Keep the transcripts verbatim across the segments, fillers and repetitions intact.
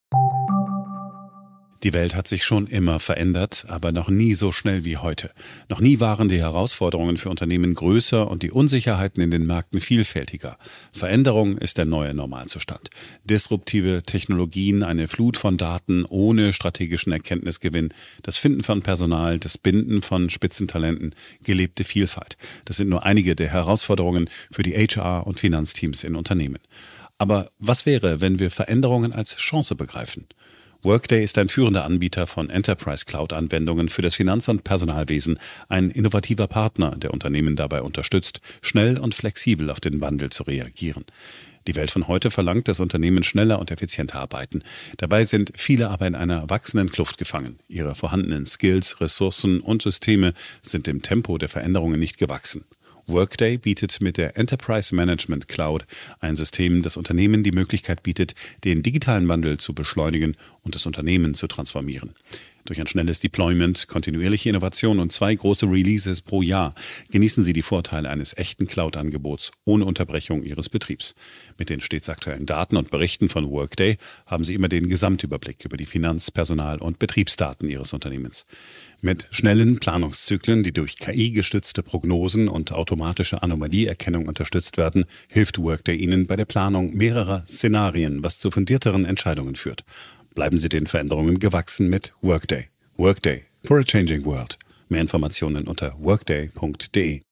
Die Welt hat sich schon immer verändert, aber noch nie so schnell wie heute. Noch nie waren die Herausforderungen für Unternehmen größer und die Unsicherheiten in den Märkten vielfältiger. Veränderung ist der neue Normalzustand. Disruptive Technologien, eine Flut von Daten ohne strategischen Erkenntnisgewinn, das Finden von Personal, das Binden von Spitzentalenten, gelebte Vielfalt. Das sind nur einige der Herausforderungen für die H R- und Finanzteams in Unternehmen. Aber was wäre, wenn wir Veränderungen als Chance begreifen? Workday ist ein führender Anbieter von Enterprise-Cloud-Anwendungen für das Finanz- und Personalwesen, ein innovativer Partner, der Unternehmen dabei unterstützt, schnell und flexibel auf den Wandel zu reagieren. Die Welt von heute verlangt, dass Unternehmen schneller und effizienter arbeiten. Dabei sind viele aber in einer wachsenden Kluft gefangen. Ihre vorhandenen Skills, Ressourcen und Systeme sind dem Tempo der Veränderungen nicht gewachsen. Workday bietet mit der Enterprise Management Cloud ein System, das Unternehmen die Möglichkeit bietet, den digitalen Wandel zu beschleunigen und das Unternehmen zu transformieren. Durch ein schnelles Deployment, kontinuierliche Innovation und zwei große Releases pro Jahr genießen Sie die Vorteile eines echten Cloud-Angebots ohne Unterbrechung Ihres Betriebs. Mit den stets aktuellen Daten und Berichten von Workday haben Sie immer den Gesamtüberblick über die Finanz-, Personal- und Betriebsdaten Ihres Unternehmens. Mit schnellen Planungszyklen, die durch K I-gestützte Prognosen und automatische Anomalieerkennung unterstützt werden, hilft Workday Ihnen bei der Planung mehrerer Szenarien, was zu fundierteren Entscheidungen führt. Bleiben Sie den Veränderungen gewachsen mit Workday. Workday for a changing world. Mehr Informationen unter workday punkt de.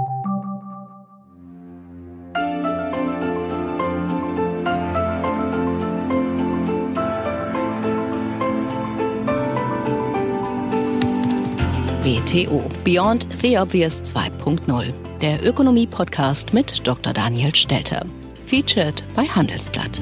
B T O Beyond the Obvious zwei Punkt null. Der Ökonomie-Podcast mit Doktor Daniel Stelter. Featured bei Handelsblatt.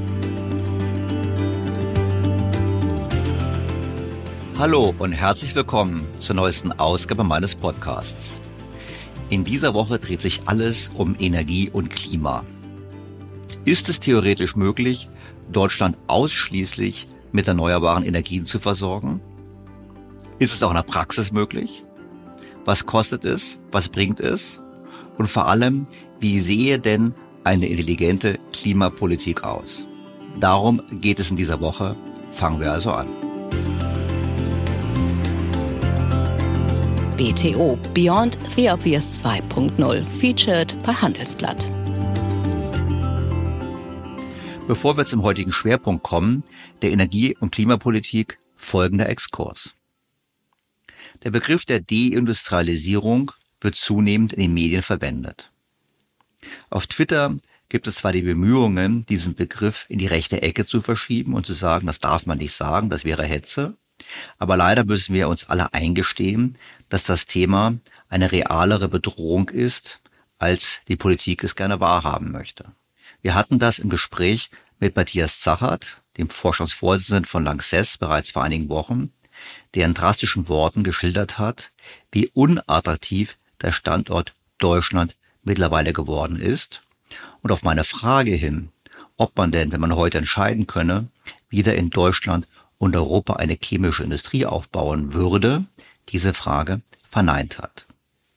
Hallo und herzlich willkommen zur neuesten Ausgabe meines Podcasts. In dieser Woche dreht sich alles um Energie und Klima. Ist es theoretisch möglich, Deutschland ausschließlich mit erneuerbaren Energien zu versorgen? Ist es auch in der Praxis möglich? Was kostet es? Was bringt es? Und vor allem, wie sehe denn eine intelligente Klimapolitik aus? Darum geht es in dieser Woche. Fangen wir also an. B T O Beyond the Obvious zwei Punkt null. Featured bei Handelsblatt. Bevor wir zum heutigen Schwerpunkt kommen, der Energie- und Klimapolitik, folgender Exkurs. Der Begriff der Deindustrialisierung wird zunehmend in den Medien verwendet. Auf Twitter gibt es zwar die Bemühungen, diesen Begriff in die rechte Ecke zu verschieben und zu sagen, das darf man nicht sagen, das wäre Hetze, aber leider müssen wir uns alle eingestehen, dass das Thema eine realere Bedrohung ist, als die Politik es gerne wahrhaben möchte. Wir hatten das im Gespräch mit Matthias Zachert, dem Vorstandsvorsitzenden von Lanxess, bereits vor einigen Wochen, der in drastischen Worten geschildert hat, wie unattraktiv der Standort Deutschland mittlerweile geworden ist. Und auf meine Frage hin, ob man denn, wenn man heute entscheiden könne, wieder in Deutschland und Europa eine chemische Industrie aufbauen würde, diese Frage verneint hat.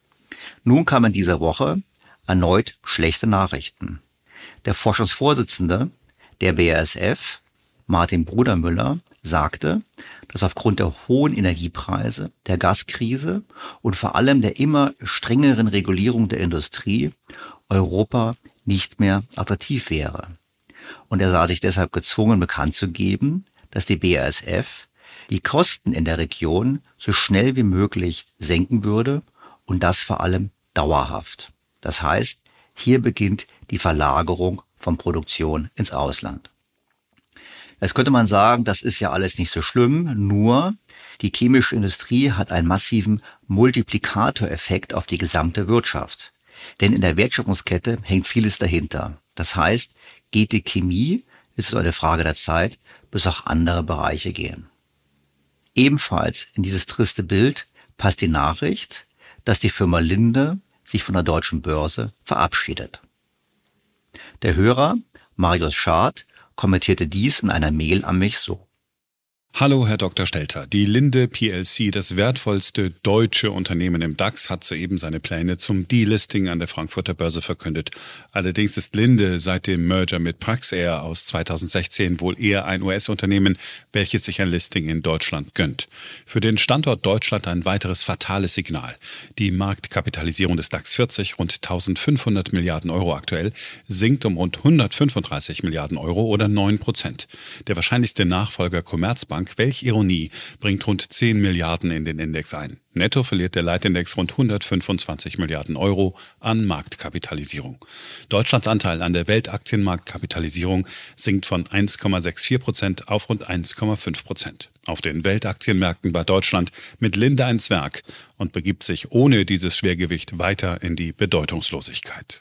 Nun kamen in dieser Woche erneut schlechte Nachrichten. Der Vorstandsvorsitzende der B A S F, Martin Brudermüller, sagte, dass aufgrund der hohen Energiepreise, der Gaskrise und vor allem der immer strengeren Regulierung der Industrie Europa nicht mehr attraktiv wäre. Und er sah sich deshalb gezwungen, bekannt zu geben, dass die B A S F die Kosten in der Region so schnell wie möglich senken würde und das vor allem dauerhaft. Das heißt, hier beginnt die Verlagerung von Produktion ins Ausland. Jetzt könnte man sagen, das ist ja alles nicht so schlimm, nur die chemische Industrie hat einen massiven Multiplikatoreffekt auf die gesamte Wirtschaft. Denn in der Wertschöpfungskette hängt vieles dahinter. Das heißt, geht die Chemie, ist es eine Frage der Zeit, bis auch andere Bereiche gehen. Ebenfalls in dieses triste Bild passt die Nachricht, dass die Firma Linde sich von der deutschen Börse verabschiedet. Der Hörer, Marius Schad, kommentierte dies in einer Mail an mich so. Hallo, Herr Doktor Stelter. Die Linde P L C, das wertvollste deutsche Unternehmen im DAX, hat soeben seine Pläne zum Delisting an der Frankfurter Börse verkündet. Allerdings ist Linde seit dem Merger mit Praxair aus zweitausendsechzehn wohl eher ein U S-Unternehmen, welches sich ein Listing in Deutschland gönnt. Für den Standort Deutschland ein weiteres fatales Signal. Die Marktkapitalisierung des DAX vierzig, rund eintausendfünfhundert Milliarden Euro aktuell, sinkt um rund hundertfünfunddreißig Milliarden Euro oder neun Prozent. Der wahrscheinlichste Nachfolger Commerzbank, welch Ironie, bringt rund zehn Milliarden in den Index ein. Netto verliert der Leitindex rund hundertfünfundzwanzig Milliarden Euro an Marktkapitalisierung. Deutschlands Anteil an der Weltaktienmarktkapitalisierung sinkt von eins Komma vierundsechzig Prozent auf rund eins Komma fünf Prozent. Auf den Weltaktienmärkten war Deutschland mit Linde ein Zwerg und begibt sich ohne dieses Schwergewicht weiter in die Bedeutungslosigkeit.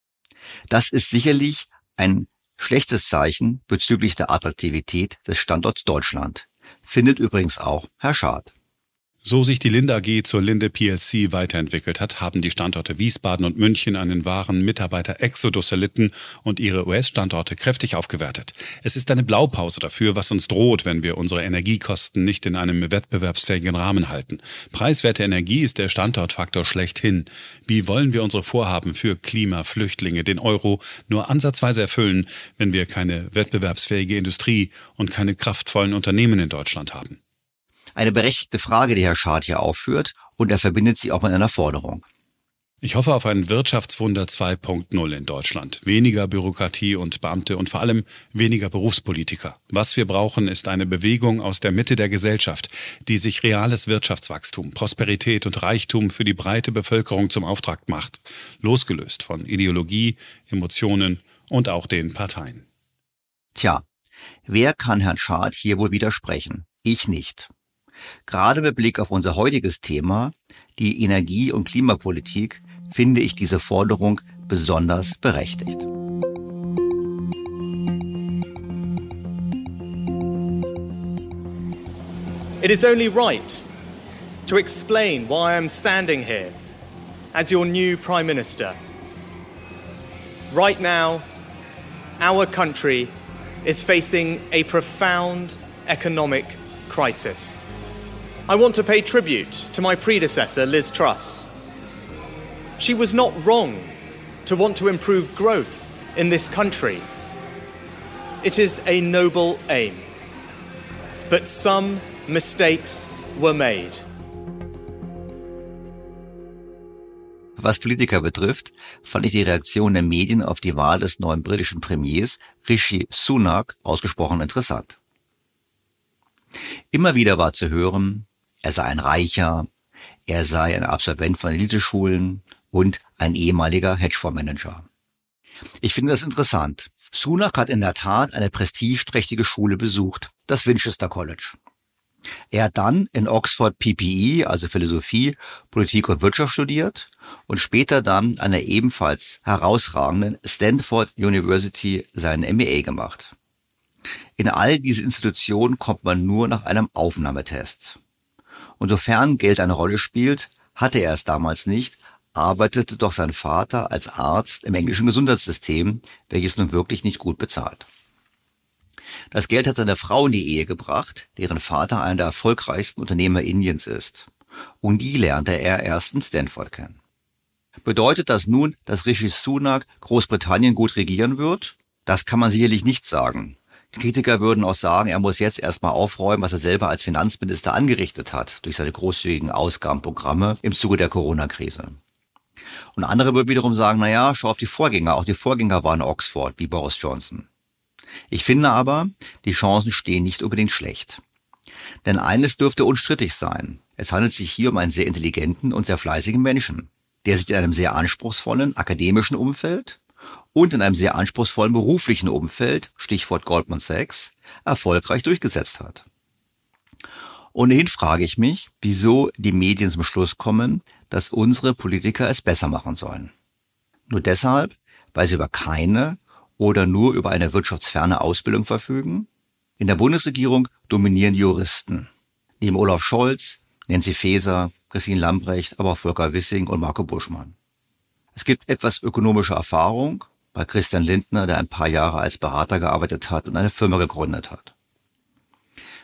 Das ist sicherlich ein schlechtes Zeichen bezüglich der Attraktivität des Standorts Deutschland, findet übrigens auch Herr Schad. So sich die Linde A G zur Linde P L C weiterentwickelt hat, haben die Standorte Wiesbaden und München einen wahren Mitarbeiter-Exodus erlitten und ihre U S-Standorte kräftig aufgewertet. Es ist eine Blaupause dafür, was uns droht, wenn wir unsere Energiekosten nicht in einem wettbewerbsfähigen Rahmen halten. Preiswerte Energie ist der Standortfaktor schlechthin. Wie wollen wir unsere Vorhaben für Klimaflüchtlinge, den Euro, nur ansatzweise erfüllen, wenn wir keine wettbewerbsfähige Industrie und keine kraftvollen Unternehmen in Deutschland haben? Eine berechtigte Frage, die Herr Schad hier aufführt, und er verbindet sie auch mit einer Forderung. Ich hoffe auf ein Wirtschaftswunder zwei Punkt null in Deutschland. Weniger Bürokratie und Beamte und vor allem weniger Berufspolitiker. Was wir brauchen, ist eine Bewegung aus der Mitte der Gesellschaft, die sich reales Wirtschaftswachstum, Prosperität und Reichtum für die breite Bevölkerung zum Auftrag macht. Losgelöst von Ideologie, Emotionen und auch den Parteien. Tja, wer kann Herrn Schad hier wohl widersprechen? Ich nicht. Gerade mit Blick auf unser heutiges Thema, die Energie- und Klimapolitik, finde ich diese Forderung besonders berechtigt. It is only right to explain why I am standing here as your new Prime Minister. Right now, our country is facing a profound economic crisis. I want to pay tribute to my predecessor, Liz Truss. She was not wrong to want to improve growth in this country. It is a noble aim. But some mistakes were made. Was Politiker betrifft, fand ich die Reaktion der Medien auf die Wahl des neuen britischen Premiers Rishi Sunak ausgesprochen interessant. Immer wieder war zu hören, er sei ein Reicher, er sei ein Absolvent von Eliteschulen und ein ehemaliger Hedgefondsmanager. Ich finde das interessant. Sunak hat in der Tat eine prestigeträchtige Schule besucht, das Winchester College. Er hat dann in Oxford P P E, also Philosophie, Politik und Wirtschaft studiert und später dann an der ebenfalls herausragenden Stanford University seinen M B A gemacht. In all diese Institutionen kommt man nur nach einem Aufnahmetest. Und sofern Geld eine Rolle spielt, hatte er es damals nicht, arbeitete doch sein Vater als Arzt im englischen Gesundheitssystem, welches nun wirklich nicht gut bezahlt. Das Geld hat seine Frau in die Ehe gebracht, deren Vater einer der erfolgreichsten Unternehmer Indiens ist. Und die lernte er erst in Stanford kennen. Bedeutet das nun, dass Rishi Sunak Großbritannien gut regieren wird? Das kann man sicherlich nicht sagen. Kritiker würden auch sagen, er muss jetzt erstmal aufräumen, was er selber als Finanzminister angerichtet hat, durch seine großzügigen Ausgabenprogramme im Zuge der Corona-Krise. Und andere würden wiederum sagen, na ja, schau auf die Vorgänger, auch die Vorgänger waren in Oxford, wie Boris Johnson. Ich finde aber, die Chancen stehen nicht unbedingt schlecht. Denn eines dürfte unstrittig sein. Es handelt sich hier um einen sehr intelligenten und sehr fleißigen Menschen, der sich in einem sehr anspruchsvollen akademischen Umfeld und in einem sehr anspruchsvollen beruflichen Umfeld, Stichwort Goldman Sachs, erfolgreich durchgesetzt hat. Ohnehin frage ich mich, wieso die Medien zum Schluss kommen, dass unsere Politiker es besser machen sollen. Nur deshalb, weil sie über keine oder nur über eine wirtschaftsferne Ausbildung verfügen? In der Bundesregierung dominieren die Juristen. Neben Olaf Scholz, Nancy Faeser, Christine Lambrecht, aber auch Volker Wissing und Marco Buschmann. Es gibt etwas ökonomische Erfahrung bei Christian Lindner, der ein paar Jahre als Berater gearbeitet hat und eine Firma gegründet hat.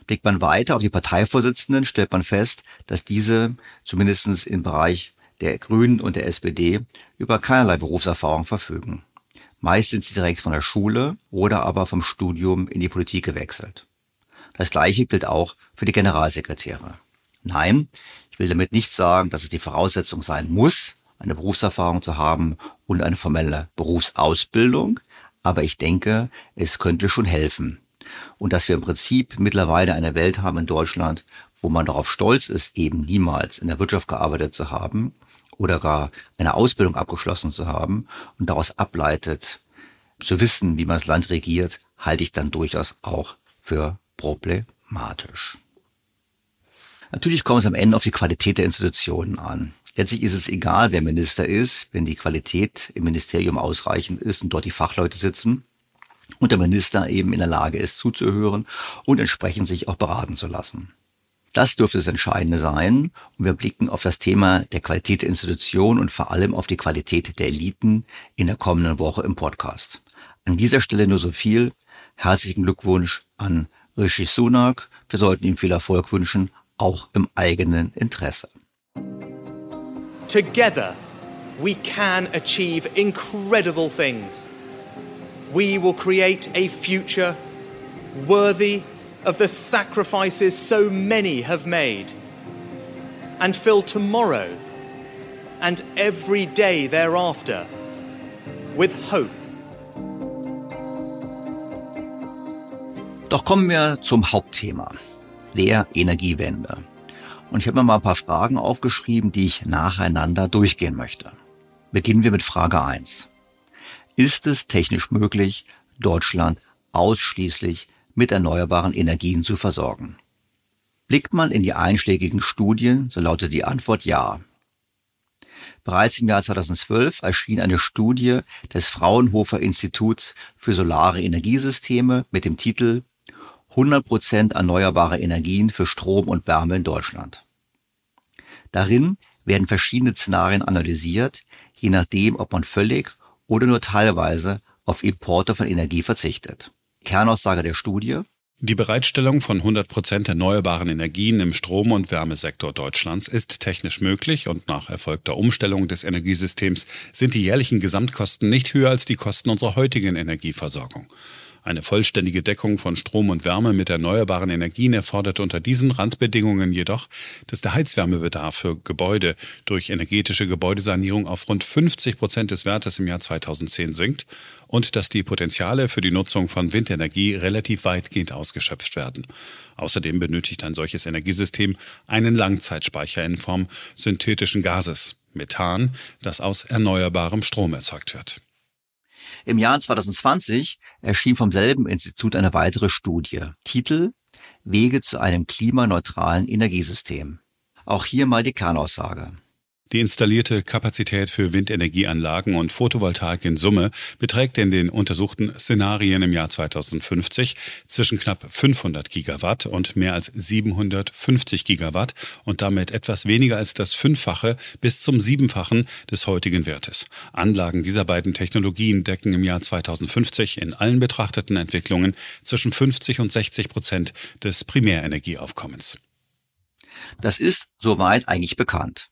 Blickt man weiter auf die Parteivorsitzenden, stellt man fest, dass diese, zumindest im Bereich der Grünen und der S P D, über keinerlei Berufserfahrung verfügen. Meist sind sie direkt von der Schule oder aber vom Studium in die Politik gewechselt. Das Gleiche gilt auch für die Generalsekretäre. Nein, ich will damit nicht sagen, dass es die Voraussetzung sein muss, eine Berufserfahrung zu haben und eine formelle Berufsausbildung, aber ich denke, es könnte schon helfen. Und dass wir im Prinzip mittlerweile eine Welt haben in Deutschland, wo man darauf stolz ist, eben niemals in der Wirtschaft gearbeitet zu haben oder gar eine Ausbildung abgeschlossen zu haben und daraus ableitet, zu wissen, wie man das Land regiert, halte ich dann durchaus auch für problematisch. Natürlich kommt es am Ende auf die Qualität der Institutionen an. Letztlich ist es egal, wer Minister ist, wenn die Qualität im Ministerium ausreichend ist und dort die Fachleute sitzen und der Minister eben in der Lage ist, zuzuhören und entsprechend sich auch beraten zu lassen. Das dürfte das Entscheidende sein und wir blicken auf das Thema der Qualität der Institution und vor allem auf die Qualität der Eliten in der kommenden Woche im Podcast. An dieser Stelle nur so viel. Herzlichen Glückwunsch an Rishi Sunak. Wir sollten ihm viel Erfolg wünschen, auch im eigenen Interesse. Together, we can achieve incredible things. We will create a future worthy of the sacrifices so many have made and fill tomorrow and every day thereafter with hope. Doch kommen wir zum Hauptthema, der Energiewende. Und ich habe mir mal ein paar Fragen aufgeschrieben, die ich nacheinander durchgehen möchte. Beginnen wir mit Frage eins. Ist es technisch möglich, Deutschland ausschließlich mit erneuerbaren Energien zu versorgen? Blickt man in die einschlägigen Studien, so lautet die Antwort ja. Bereits im Jahr zweitausendzwölf erschien eine Studie des Fraunhofer Instituts für solare Energiesysteme mit dem Titel hundert Prozent erneuerbare Energien für Strom und Wärme in Deutschland. Darin werden verschiedene Szenarien analysiert, je nachdem, ob man völlig oder nur teilweise auf Importe von Energie verzichtet. Kernaussage der Studie: Die Bereitstellung von hundert Prozent erneuerbaren Energien im Strom- und Wärmesektor Deutschlands ist technisch möglich und nach erfolgter Umstellung des Energiesystems sind die jährlichen Gesamtkosten nicht höher als die Kosten unserer heutigen Energieversorgung. Eine vollständige Deckung von Strom und Wärme mit erneuerbaren Energien erfordert unter diesen Randbedingungen jedoch, dass der Heizwärmebedarf für Gebäude durch energetische Gebäudesanierung auf rund fünfzig Prozent des Wertes im Jahr zweitausendzehn sinkt und dass die Potenziale für die Nutzung von Windenergie relativ weitgehend ausgeschöpft werden. Außerdem benötigt ein solches Energiesystem einen Langzeitspeicher in Form synthetischen Gases, Methan, das aus erneuerbarem Strom erzeugt wird. Im Jahr zweitausendzwanzig erschien vom selben Institut eine weitere Studie. Titel: Wege zu einem klimaneutralen Energiesystem. Auch hier mal die Kernaussage. Die installierte Kapazität für Windenergieanlagen und Photovoltaik in Summe beträgt in den untersuchten Szenarien im Jahr zweitausendfünfzig zwischen knapp fünfhundert Gigawatt und mehr als siebenhundertfünfzig Gigawatt und damit etwas weniger als das Fünffache bis zum Siebenfachen des heutigen Wertes. Anlagen dieser beiden Technologien decken im Jahr zweitausendfünfzig in allen betrachteten Entwicklungen zwischen fünfzig und sechzig Prozent des Primärenergieaufkommens. Das ist soweit eigentlich bekannt.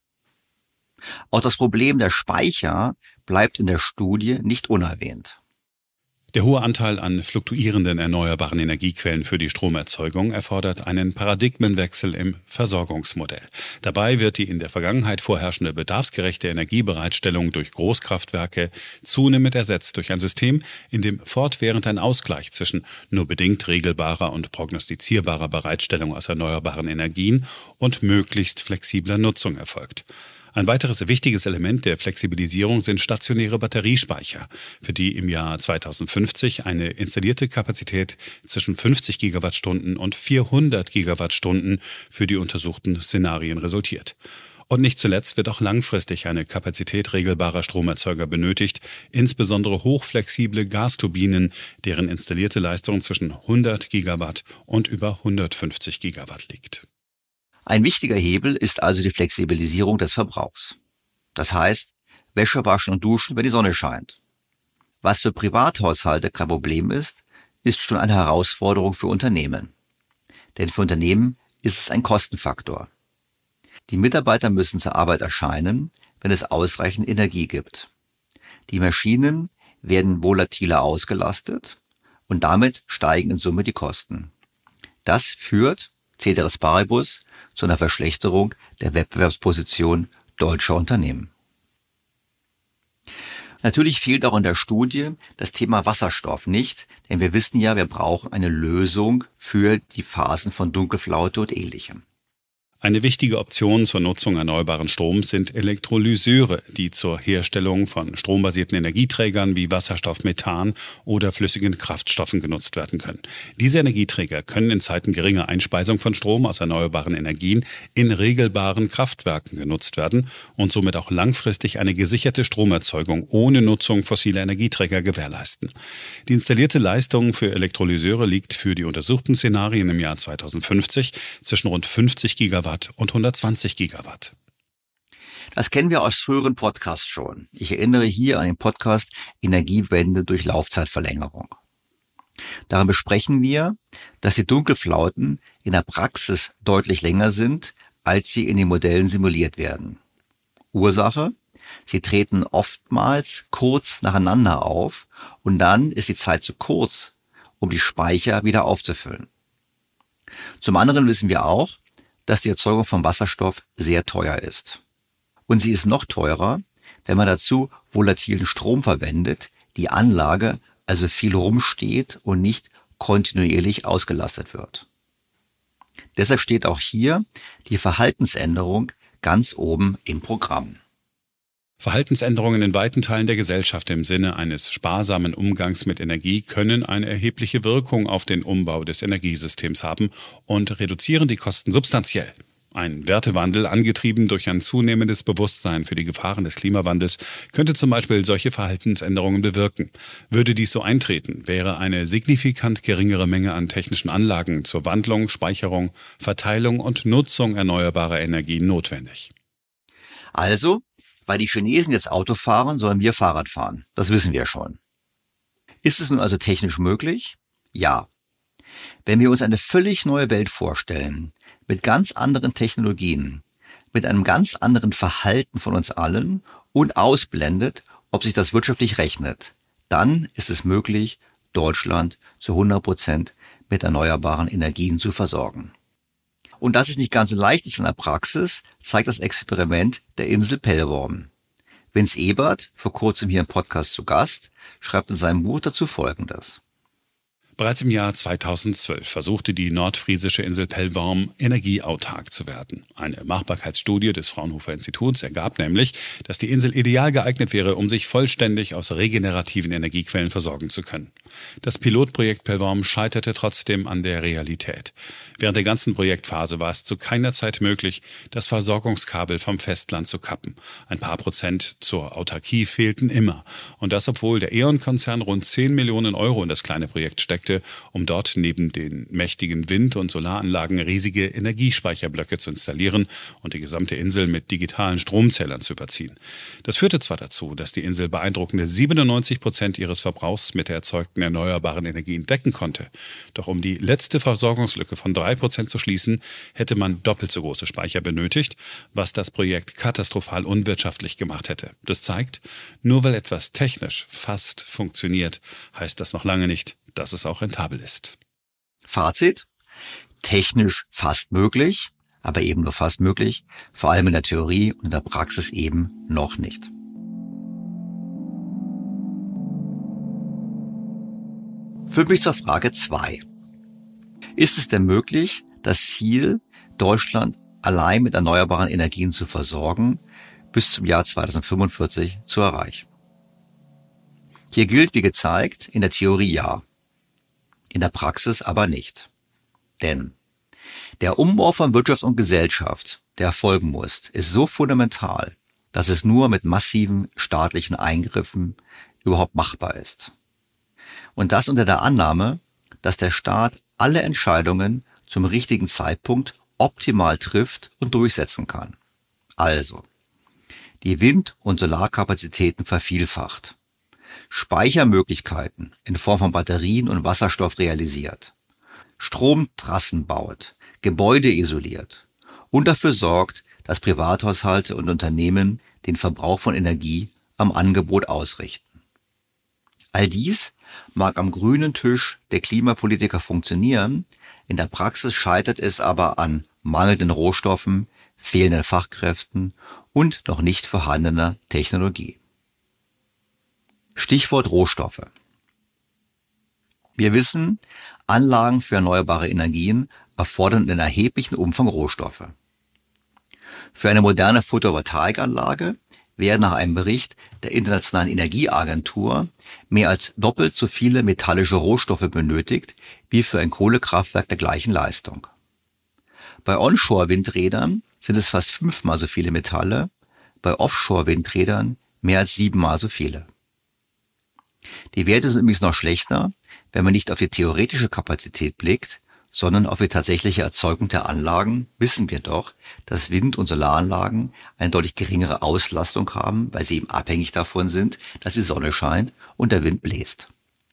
Auch das Problem der Speicher bleibt in der Studie nicht unerwähnt. Der hohe Anteil an fluktuierenden erneuerbaren Energiequellen für die Stromerzeugung erfordert einen Paradigmenwechsel im Versorgungsmodell. Dabei wird die in der Vergangenheit vorherrschende bedarfsgerechte Energiebereitstellung durch Großkraftwerke zunehmend ersetzt durch ein System, in dem fortwährend ein Ausgleich zwischen nur bedingt regelbarer und prognostizierbarer Bereitstellung aus erneuerbaren Energien und möglichst flexibler Nutzung erfolgt. Ein weiteres wichtiges Element der Flexibilisierung sind stationäre Batteriespeicher, für die im Jahr zweitausendfünfzig eine installierte Kapazität zwischen fünfzig Gigawattstunden und vierhundert Gigawattstunden für die untersuchten Szenarien resultiert. Und nicht zuletzt wird auch langfristig eine Kapazität regelbarer Stromerzeuger benötigt, insbesondere hochflexible Gasturbinen, deren installierte Leistung zwischen hundert Gigawatt und über hundertfünfzig Gigawatt liegt. Ein wichtiger Hebel ist also die Flexibilisierung des Verbrauchs. Das heißt, Wäsche waschen und duschen, wenn die Sonne scheint. Was für Privathaushalte kein Problem ist, ist schon eine Herausforderung für Unternehmen. denn für Unternehmen ist es ein Kostenfaktor. Die Mitarbeiter müssen zur Arbeit erscheinen, wenn es ausreichend Energie gibt. Die Maschinen werden volatiler ausgelastet und damit steigen in Summe die Kosten. Das führt, ceteris paribus, zu einer Verschlechterung der Wettbewerbsposition deutscher Unternehmen. Natürlich fehlt auch in der Studie das Thema Wasserstoff nicht, denn wir wissen ja, wir brauchen eine Lösung für die Phasen von Dunkelflaute und Ähnlichem. Eine wichtige Option zur Nutzung erneuerbaren Stroms sind Elektrolyseure, die zur Herstellung von strombasierten Energieträgern wie Wasserstoff, Methan oder flüssigen Kraftstoffen genutzt werden können. Diese Energieträger können in Zeiten geringer Einspeisung von Strom aus erneuerbaren Energien in regelbaren Kraftwerken genutzt werden und somit auch langfristig eine gesicherte Stromerzeugung ohne Nutzung fossiler Energieträger gewährleisten. Die installierte Leistung für Elektrolyseure liegt für die untersuchten Szenarien im Jahr zweitausendfünfzig zwischen rund fünfzig Gigawatt und hundertzwanzig Gigawatt. Das kennen wir aus früheren Podcasts schon. Ich erinnere hier an den Podcast Energiewende durch Laufzeitverlängerung. Darin besprechen wir, dass die Dunkelflauten in der Praxis deutlich länger sind, als sie in den Modellen simuliert werden. Ursache: Sie treten oftmals kurz nacheinander auf und dann ist die Zeit zu kurz, um die Speicher wieder aufzufüllen. Zum anderen wissen wir auch, dass die Erzeugung von Wasserstoff sehr teuer ist. Und sie ist noch teurer, wenn man dazu volatilen Strom verwendet, die Anlage also viel rumsteht und nicht kontinuierlich ausgelastet wird. Deshalb steht auch hier die Verhaltensänderung ganz oben im Programm. Verhaltensänderungen in weiten Teilen der Gesellschaft im Sinne eines sparsamen Umgangs mit Energie können eine erhebliche Wirkung auf den Umbau des Energiesystems haben und reduzieren die Kosten substanziell. Ein Wertewandel, angetrieben durch ein zunehmendes Bewusstsein für die Gefahren des Klimawandels, könnte zum Beispiel solche Verhaltensänderungen bewirken. Würde dies so eintreten, wäre eine signifikant geringere Menge an technischen Anlagen zur Wandlung, Speicherung, Verteilung und Nutzung erneuerbarer Energien notwendig. Also, weil die Chinesen jetzt Auto fahren, sollen wir Fahrrad fahren. Das wissen wir schon. Ist es nun also technisch möglich? Ja. Wenn wir uns eine völlig neue Welt vorstellen, mit ganz anderen Technologien, mit einem ganz anderen Verhalten von uns allen und ausblendet, ob sich das wirtschaftlich rechnet, dann ist es möglich, Deutschland zu hundert Prozent mit erneuerbaren Energien zu versorgen. Und dass es nicht ganz so leicht ist in der Praxis, zeigt das Experiment der Insel Pellworm. Vince Ebert, vor kurzem hier im Podcast zu Gast, schreibt in seinem Buch dazu Folgendes. Bereits im Jahr zweitausendzwölf versuchte die nordfriesische Insel Pellworm energieautark zu werden. Eine Machbarkeitsstudie des Fraunhofer Instituts ergab nämlich, dass die Insel ideal geeignet wäre, um sich vollständig aus regenerativen Energiequellen versorgen zu können. Das Pilotprojekt Pellworm scheiterte trotzdem an der Realität. Während der ganzen Projektphase war es zu keiner Zeit möglich, das Versorgungskabel vom Festland zu kappen. Ein paar Prozent zur Autarkie fehlten immer. Und das, obwohl der E.ON-Konzern rund zehn Millionen Euro in das kleine Projekt steckte, um dort neben den mächtigen Wind- und Solaranlagen riesige Energiespeicherblöcke zu installieren und die gesamte Insel mit digitalen Stromzählern zu überziehen. Das führte zwar dazu, dass die Insel beeindruckende siebenundneunzig Prozent ihres Verbrauchs mit der erzeugten erneuerbaren Energien decken konnte. Doch um die letzte Versorgungslücke von drei Prozent zu schließen, hätte man doppelt so große Speicher benötigt, was das Projekt katastrophal unwirtschaftlich gemacht hätte. Das zeigt, nur weil etwas technisch fast funktioniert, heißt das noch lange nicht, dass es auch rentabel ist. Fazit: Technisch fast möglich, aber eben nur fast möglich, vor allem in der Theorie und in der Praxis eben noch nicht. Führt mich zur Frage zwei. Ist es denn möglich, das Ziel, Deutschland allein mit erneuerbaren Energien zu versorgen, bis zum Jahr zweitausendfünfundvierzig zu erreichen? Hier gilt, wie gezeigt, in der Theorie ja. In der Praxis aber nicht. Denn der Umbau von Wirtschaft und Gesellschaft, der erfolgen muss, ist so fundamental, dass es nur mit massiven staatlichen Eingriffen überhaupt machbar ist. Und das unter der Annahme, dass der Staat alle Entscheidungen zum richtigen Zeitpunkt optimal trifft und durchsetzen kann. Also, die Wind- und Solarkapazitäten vervielfacht, Speichermöglichkeiten in Form von Batterien und Wasserstoff realisiert, Stromtrassen baut, Gebäude isoliert und dafür sorgt, dass Privathaushalte und Unternehmen den Verbrauch von Energie am Angebot ausrichten. All dies mag am grünen Tisch der Klimapolitiker funktionieren, in der Praxis scheitert es aber an mangelnden Rohstoffen, fehlenden Fachkräften und noch nicht vorhandener Technologie. Stichwort Rohstoffe. Wir wissen, Anlagen für erneuerbare Energien erfordern in erheblichem Umfang Rohstoffe. Für eine moderne Photovoltaikanlage werden nach einem Bericht der Internationalen Energieagentur mehr als doppelt so viele metallische Rohstoffe benötigt wie für ein Kohlekraftwerk der gleichen Leistung. Bei Onshore-Windrädern sind es fast fünfmal so viele Metalle, bei Offshore-Windrädern mehr als siebenmal so viele. Die Werte sind übrigens noch schlechter, wenn man nicht auf die theoretische Kapazität blickt, sondern auf die tatsächliche Erzeugung der Anlagen, wissen wir doch, dass Wind- und Solaranlagen eine deutlich geringere Auslastung haben, weil sie eben abhängig davon sind, dass die Sonne scheint und der Wind bläst.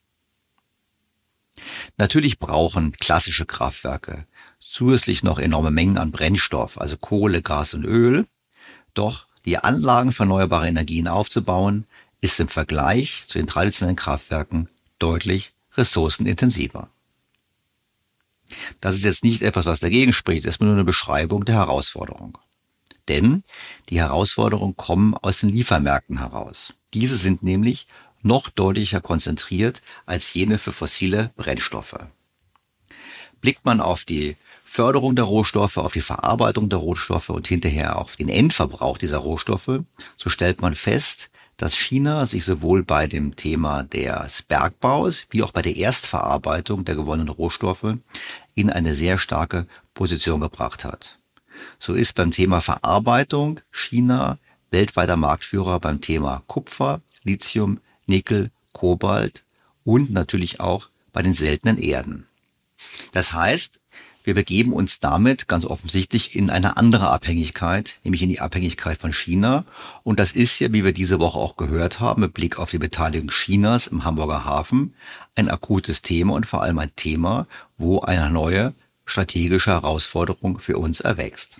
Natürlich brauchen klassische Kraftwerke zusätzlich noch enorme Mengen an Brennstoff, also Kohle, Gas und Öl. Doch die Anlagen für erneuerbare Energien aufzubauen, ist im Vergleich zu den traditionellen Kraftwerken deutlich ressourcenintensiver. Das ist jetzt nicht etwas, was dagegen spricht, es ist nur eine Beschreibung der Herausforderung. Denn die Herausforderungen kommen aus den Liefermärkten heraus. Diese sind nämlich noch deutlicher konzentriert als jene für fossile Brennstoffe. Blickt man auf die Förderung der Rohstoffe, auf die Verarbeitung der Rohstoffe und hinterher auf den Endverbrauch dieser Rohstoffe, so stellt man fest, dass China sich sowohl bei dem Thema des Bergbaus wie auch bei der Erstverarbeitung der gewonnenen Rohstoffe in eine sehr starke Position gebracht hat. So ist beim Thema Verarbeitung China weltweiter Marktführer beim Thema Kupfer, Lithium, Nickel, Kobalt und natürlich auch bei den seltenen Erden. Das heißt, wir begeben uns damit ganz offensichtlich in eine andere Abhängigkeit, nämlich in die Abhängigkeit von China. Und das ist ja, wie wir diese Woche auch gehört haben, mit Blick auf die Beteiligung Chinas im Hamburger Hafen, ein akutes Thema und vor allem ein Thema, wo eine neue strategische Herausforderung für uns erwächst.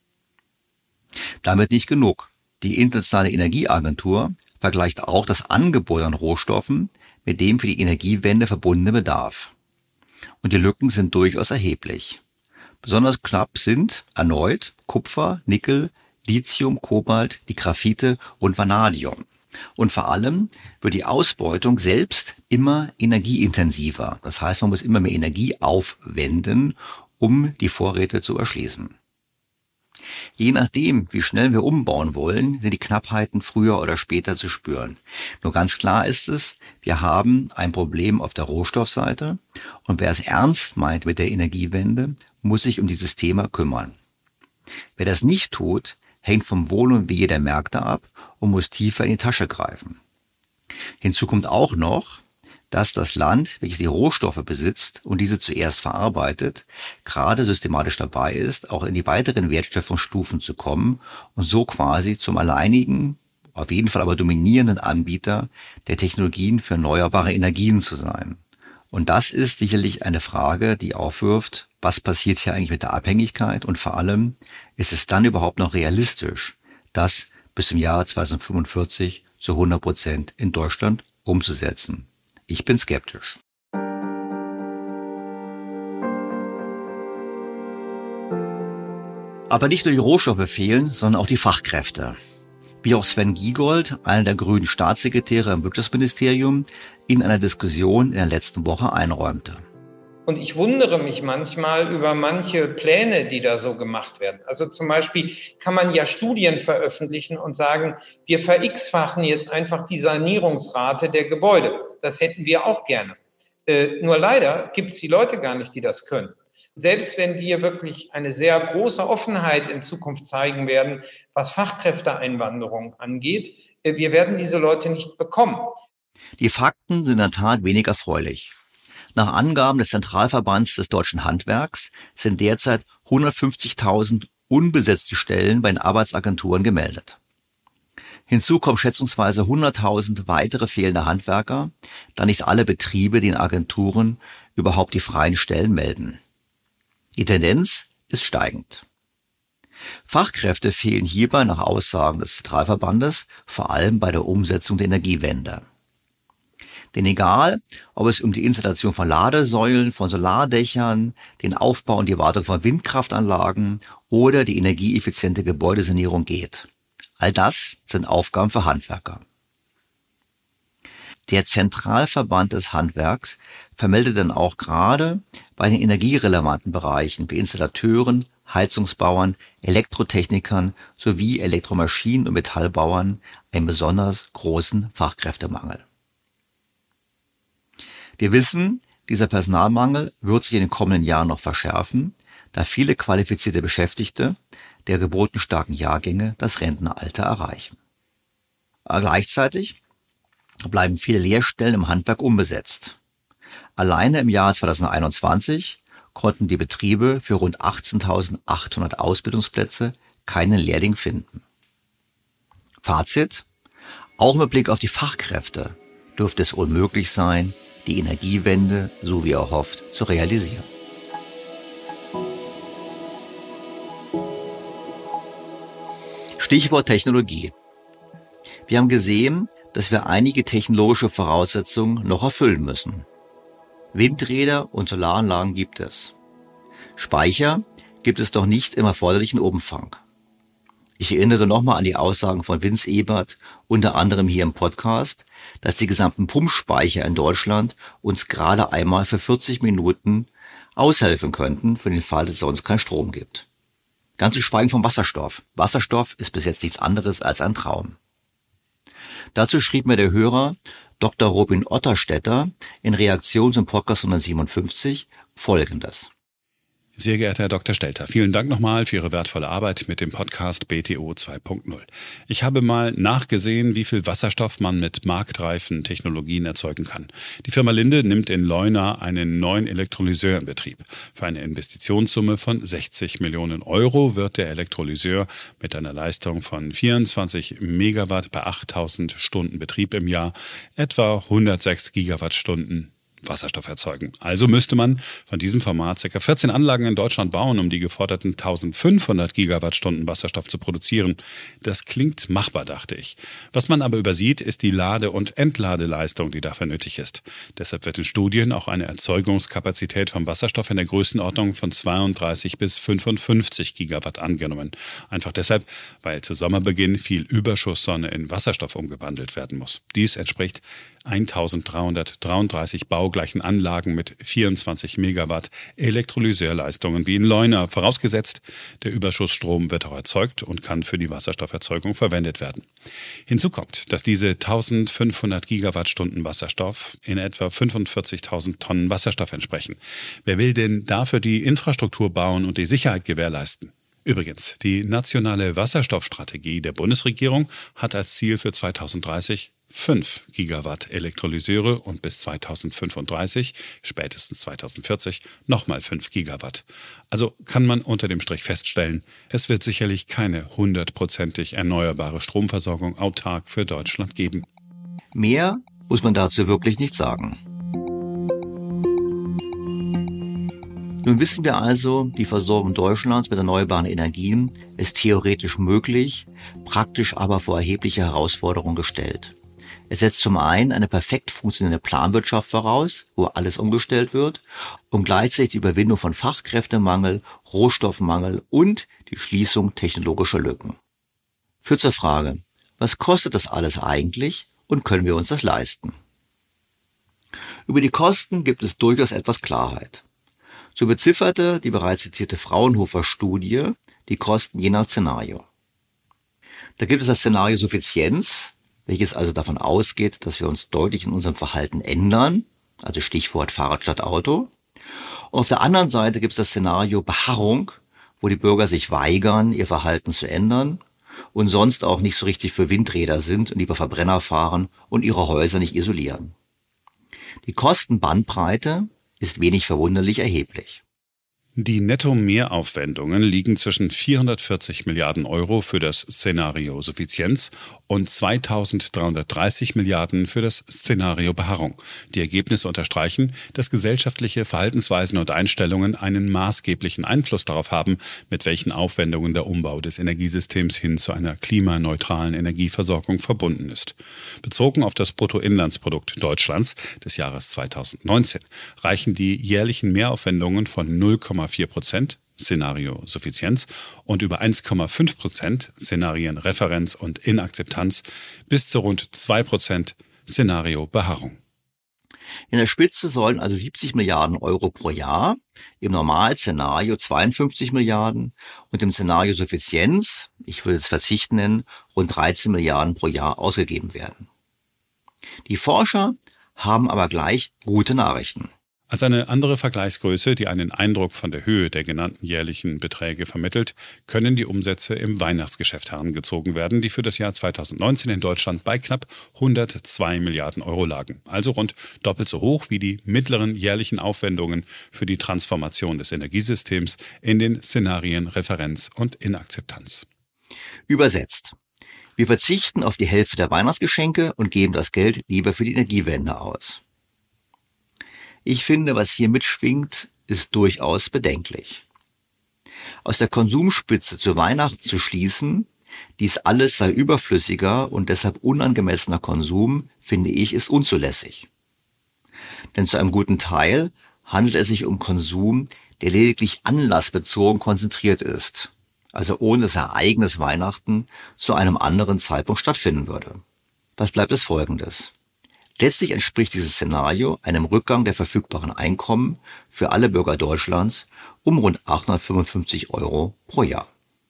Damit nicht genug. Die Internationale Energieagentur vergleicht auch das Angebot an Rohstoffen mit dem für die Energiewende verbundene Bedarf. Und die Lücken sind durchaus erheblich. Besonders knapp sind erneut Kupfer, Nickel, Lithium, Kobalt, die Graphite und Vanadium. Und vor allem wird die Ausbeutung selbst immer energieintensiver. Das heißt, man muss immer mehr Energie aufwenden, um die Vorräte zu erschließen. Je nachdem, wie schnell wir umbauen wollen, sind die Knappheiten früher oder später zu spüren. Nur ganz klar ist es, wir haben ein Problem auf der Rohstoffseite und wer es ernst meint mit der Energiewende, muss sich um dieses Thema kümmern. Wer das nicht tut, hängt vom Wohl und Wehe der Märkte ab und muss tiefer in die Tasche greifen. Hinzu kommt auch noch, dass das Land, welches die Rohstoffe besitzt und diese zuerst verarbeitet, gerade systematisch dabei ist, auch in die weiteren Wertschöpfungsstufen zu kommen und so quasi zum alleinigen, auf jeden Fall aber dominierenden Anbieter der Technologien für erneuerbare Energien zu sein. Und das ist sicherlich eine Frage, die aufwirft, was passiert hier eigentlich mit der Abhängigkeit und vor allem, ist es dann überhaupt noch realistisch, das bis zum Jahr zweitausendfünfundvierzig zu hundert Prozent in Deutschland umzusetzen? Ich bin skeptisch. Aber nicht nur die Rohstoffe fehlen, sondern auch die Fachkräfte. Wie auch Sven Giegold, einer der grünen Staatssekretäre im Wirtschaftsministerium, in einer Diskussion in der letzten Woche einräumte. Und ich wundere mich manchmal über manche Pläne, die da so gemacht werden. Also zum Beispiel kann man ja Studien veröffentlichen und sagen, wir ver-x-fachen jetzt einfach die Sanierungsrate der Gebäude. Das hätten wir auch gerne. Äh, nur leider gibt es die Leute gar nicht, die das können. Selbst wenn wir wirklich eine sehr große Offenheit in Zukunft zeigen werden, was Fachkräfteeinwanderung angeht, äh, wir werden diese Leute nicht bekommen. Die Fakten sind in der Tat wenig erfreulich. Nach Angaben des Zentralverbands des deutschen Handwerks sind derzeit hundertfünfzigtausend unbesetzte Stellen bei den Arbeitsagenturen gemeldet. Hinzu kommen schätzungsweise hunderttausend weitere fehlende Handwerker, da nicht alle Betriebe den Agenturen überhaupt die freien Stellen melden. Die Tendenz ist steigend. Fachkräfte fehlen hierbei nach Aussagen des Zentralverbandes vor allem bei der Umsetzung der Energiewende. Denn egal, ob es um die Installation von Ladesäulen, von Solardächern, den Aufbau und die Wartung von Windkraftanlagen oder die energieeffiziente Gebäudesanierung geht, all das sind Aufgaben für Handwerker. Der Zentralverband des Handwerks vermeldet dann auch gerade bei den energierelevanten Bereichen wie Installateuren, Heizungsbauern, Elektrotechnikern sowie Elektromaschinen- und Metallbauern einen besonders großen Fachkräftemangel. Wir wissen, dieser Personalmangel wird sich in den kommenden Jahren noch verschärfen, da viele qualifizierte Beschäftigte der geburtenstarken Jahrgänge das Rentenalter erreichen. Aber gleichzeitig bleiben viele Lehrstellen im Handwerk unbesetzt. Alleine im Jahr zweitausendeinundzwanzig konnten die Betriebe für rund achtzehntausendachthundert Ausbildungsplätze keinen Lehrling finden. Fazit: Auch mit Blick auf die Fachkräfte dürfte es unmöglich sein, die Energiewende, so wie erhofft, zu realisieren. Stichwort Technologie. Wir haben gesehen, dass wir einige technologische Voraussetzungen noch erfüllen müssen. Windräder und Solaranlagen gibt es. Speicher gibt es noch nicht im erforderlichen Umfang. Ich erinnere nochmal an die Aussagen von Vince Ebert, unter anderem hier im Podcast, dass die gesamten Pumpspeicher in Deutschland uns gerade einmal für vierzig Minuten aushelfen könnten, für den Fall, dass es sonst keinen Strom gibt. Ganz zu schweigen vom Wasserstoff. Wasserstoff ist bis jetzt nichts anderes als ein Traum. Dazu schrieb mir der Hörer Doktor Robin Otterstetter in Reaktion zum Podcast hundertsiebenundfünfzig Folgendes. Sehr geehrter Herr Doktor Stelter, vielen Dank nochmal für Ihre wertvolle Arbeit mit dem Podcast B T O zwei Punkt null. Ich habe mal nachgesehen, wie viel Wasserstoff man mit marktreifen Technologien erzeugen kann. Die Firma Linde nimmt in Leuna einen neuen Elektrolyseur in Betrieb. Für eine Investitionssumme von sechzig Millionen Euro wird der Elektrolyseur mit einer Leistung von vierundzwanzig Megawatt bei achttausend Stunden Betrieb im Jahr etwa hundertsechs Gigawattstunden Wasserstoff erzeugen. Also müsste man von diesem Format ca. vierzehn Anlagen in Deutschland bauen, um die geforderten eintausendfünfhundert Gigawattstunden Wasserstoff zu produzieren. Das klingt machbar, dachte ich. Was man aber übersieht, ist die Lade- und Entladeleistung, die dafür nötig ist. Deshalb wird in Studien auch eine Erzeugungskapazität vom Wasserstoff in der Größenordnung von zweiunddreißig bis fünfundfünfzig Gigawatt angenommen. Einfach deshalb, weil zu Sommerbeginn viel Überschusssonne in Wasserstoff umgewandelt werden muss. Dies entspricht eintausenddreihundertdreiunddreißig baugleichen Anlagen mit vierundzwanzig Megawatt Elektrolyseurleistungen wie in Leuna, vorausgesetzt, der Überschussstrom wird auch erzeugt und kann für die Wasserstofferzeugung verwendet werden. Hinzu kommt, dass diese eintausendfünfhundert Gigawattstunden Wasserstoff in etwa fünfundvierzigtausend Tonnen Wasserstoff entsprechen. Wer will denn dafür die Infrastruktur bauen und die Sicherheit gewährleisten? Übrigens, die nationale Wasserstoffstrategie der Bundesregierung hat als Ziel für zweitausenddreißig fünf Gigawatt Elektrolyseure und bis zweitausendfünfunddreißig, spätestens zweitausendvierzig, nochmal fünf Gigawatt. Also kann man unter dem Strich feststellen, es wird sicherlich keine hundertprozentig erneuerbare Stromversorgung autark für Deutschland geben. Mehr muss man dazu wirklich nicht sagen. Nun wissen wir also, die Versorgung Deutschlands mit erneuerbaren Energien ist theoretisch möglich, praktisch aber vor erhebliche Herausforderungen gestellt. Es setzt zum einen eine perfekt funktionierende Planwirtschaft voraus, wo alles umgestellt wird, und gleichzeitig die Überwindung von Fachkräftemangel, Rohstoffmangel und die Schließung technologischer Lücken. Führt zur Frage, was kostet das alles eigentlich und können wir uns das leisten? Über die Kosten gibt es durchaus etwas Klarheit. So bezifferte die bereits zitierte Fraunhofer-Studie die Kosten je nach Szenario. Da gibt es das Szenario Suffizienz, welches also davon ausgeht, dass wir uns deutlich in unserem Verhalten ändern, also Stichwort Fahrrad statt Auto. Und auf der anderen Seite gibt es das Szenario Beharrung, wo die Bürger sich weigern, ihr Verhalten zu ändern und sonst auch nicht so richtig für Windräder sind und lieber Verbrenner fahren und ihre Häuser nicht isolieren. Die Kostenbandbreite ist wenig verwunderlich erheblich. Die Netto-Mehraufwendungen liegen zwischen vierhundertvierzig Milliarden Euro für das Szenario Suffizienz und zweitausenddreihundertdreißig Milliarden für das Szenario Beharrung. Die Ergebnisse unterstreichen, dass gesellschaftliche Verhaltensweisen und Einstellungen einen maßgeblichen Einfluss darauf haben, mit welchen Aufwendungen der Umbau des Energiesystems hin zu einer klimaneutralen Energieversorgung verbunden ist. Bezogen auf das Bruttoinlandsprodukt Deutschlands des Jahres zweitausendneunzehn reichen die jährlichen Mehraufwendungen von null Komma vier Prozent Szenario Suffizienz und über eins Komma fünf Prozent Szenarien Referenz und Inakzeptanz bis zu rund zwei Prozent Szenario Beharrung. In der Spitze sollen also siebzig Milliarden Euro pro Jahr, im Normalszenario zweiundfünfzig Milliarden und im Szenario Suffizienz, ich würde es Verzicht nennen, rund dreizehn Milliarden pro Jahr ausgegeben werden. Die Forscher haben aber gleich gute Nachrichten. Als eine andere Vergleichsgröße, die einen Eindruck von der Höhe der genannten jährlichen Beträge vermittelt, können die Umsätze im Weihnachtsgeschäft herangezogen werden, die für das Jahr zweitausendneunzehn in Deutschland bei knapp hundertzwei Milliarden Euro lagen. Also rund doppelt so hoch wie die mittleren jährlichen Aufwendungen für die Transformation des Energiesystems in den Szenarien Referenz und Inakzeptanz. Übersetzt: Wir verzichten auf die Hälfte der Weihnachtsgeschenke und geben das Geld lieber für die Energiewende aus. Ich finde, was hier mitschwingt, ist durchaus bedenklich. Aus der Konsumspitze zu Weihnachten zu schließen, dies alles sei überflüssiger und deshalb unangemessener Konsum, finde ich, ist unzulässig. Denn zu einem guten Teil handelt es sich um Konsum, der lediglich anlassbezogen konzentriert ist, also ohne dass Ereignis Weihnachten zu einem anderen Zeitpunkt stattfinden würde. Was bleibt es Folgendes? Letztlich entspricht dieses Szenario einem Rückgang der verfügbaren Einkommen für alle Bürger Deutschlands um rund achthundertfünfundfünfzig Euro pro Jahr.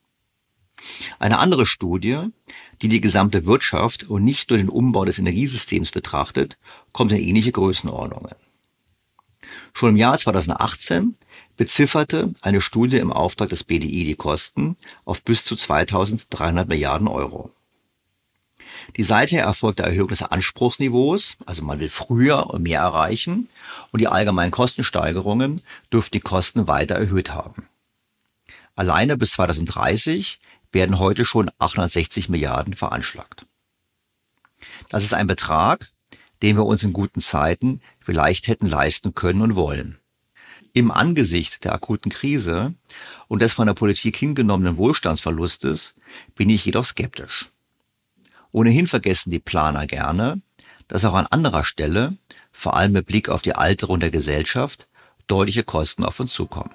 Eine andere Studie, die die gesamte Wirtschaft und nicht nur den Umbau des Energiesystems betrachtet, kommt in ähnliche Größenordnungen. Schon im Jahr zweitausendachtzehn bezifferte eine Studie im Auftrag des B D I die Kosten auf bis zu zweitausenddreihundert Milliarden Euro. Die seither erfolgte Erhöhung des Anspruchsniveaus, also man will früher und mehr erreichen, und die allgemeinen Kostensteigerungen dürften die Kosten weiter erhöht haben. Alleine bis zweitausenddreißig werden heute schon achthundertsechzig Milliarden veranschlagt. Das ist ein Betrag, den wir uns in guten Zeiten vielleicht hätten leisten können und wollen. Im Angesicht der akuten Krise und des von der Politik hingenommenen Wohlstandsverlustes bin ich jedoch skeptisch. Ohnehin vergessen die Planer gerne, dass auch an anderer Stelle, vor allem mit Blick auf die Alterung der Gesellschaft, deutliche Kosten auf uns zukommen.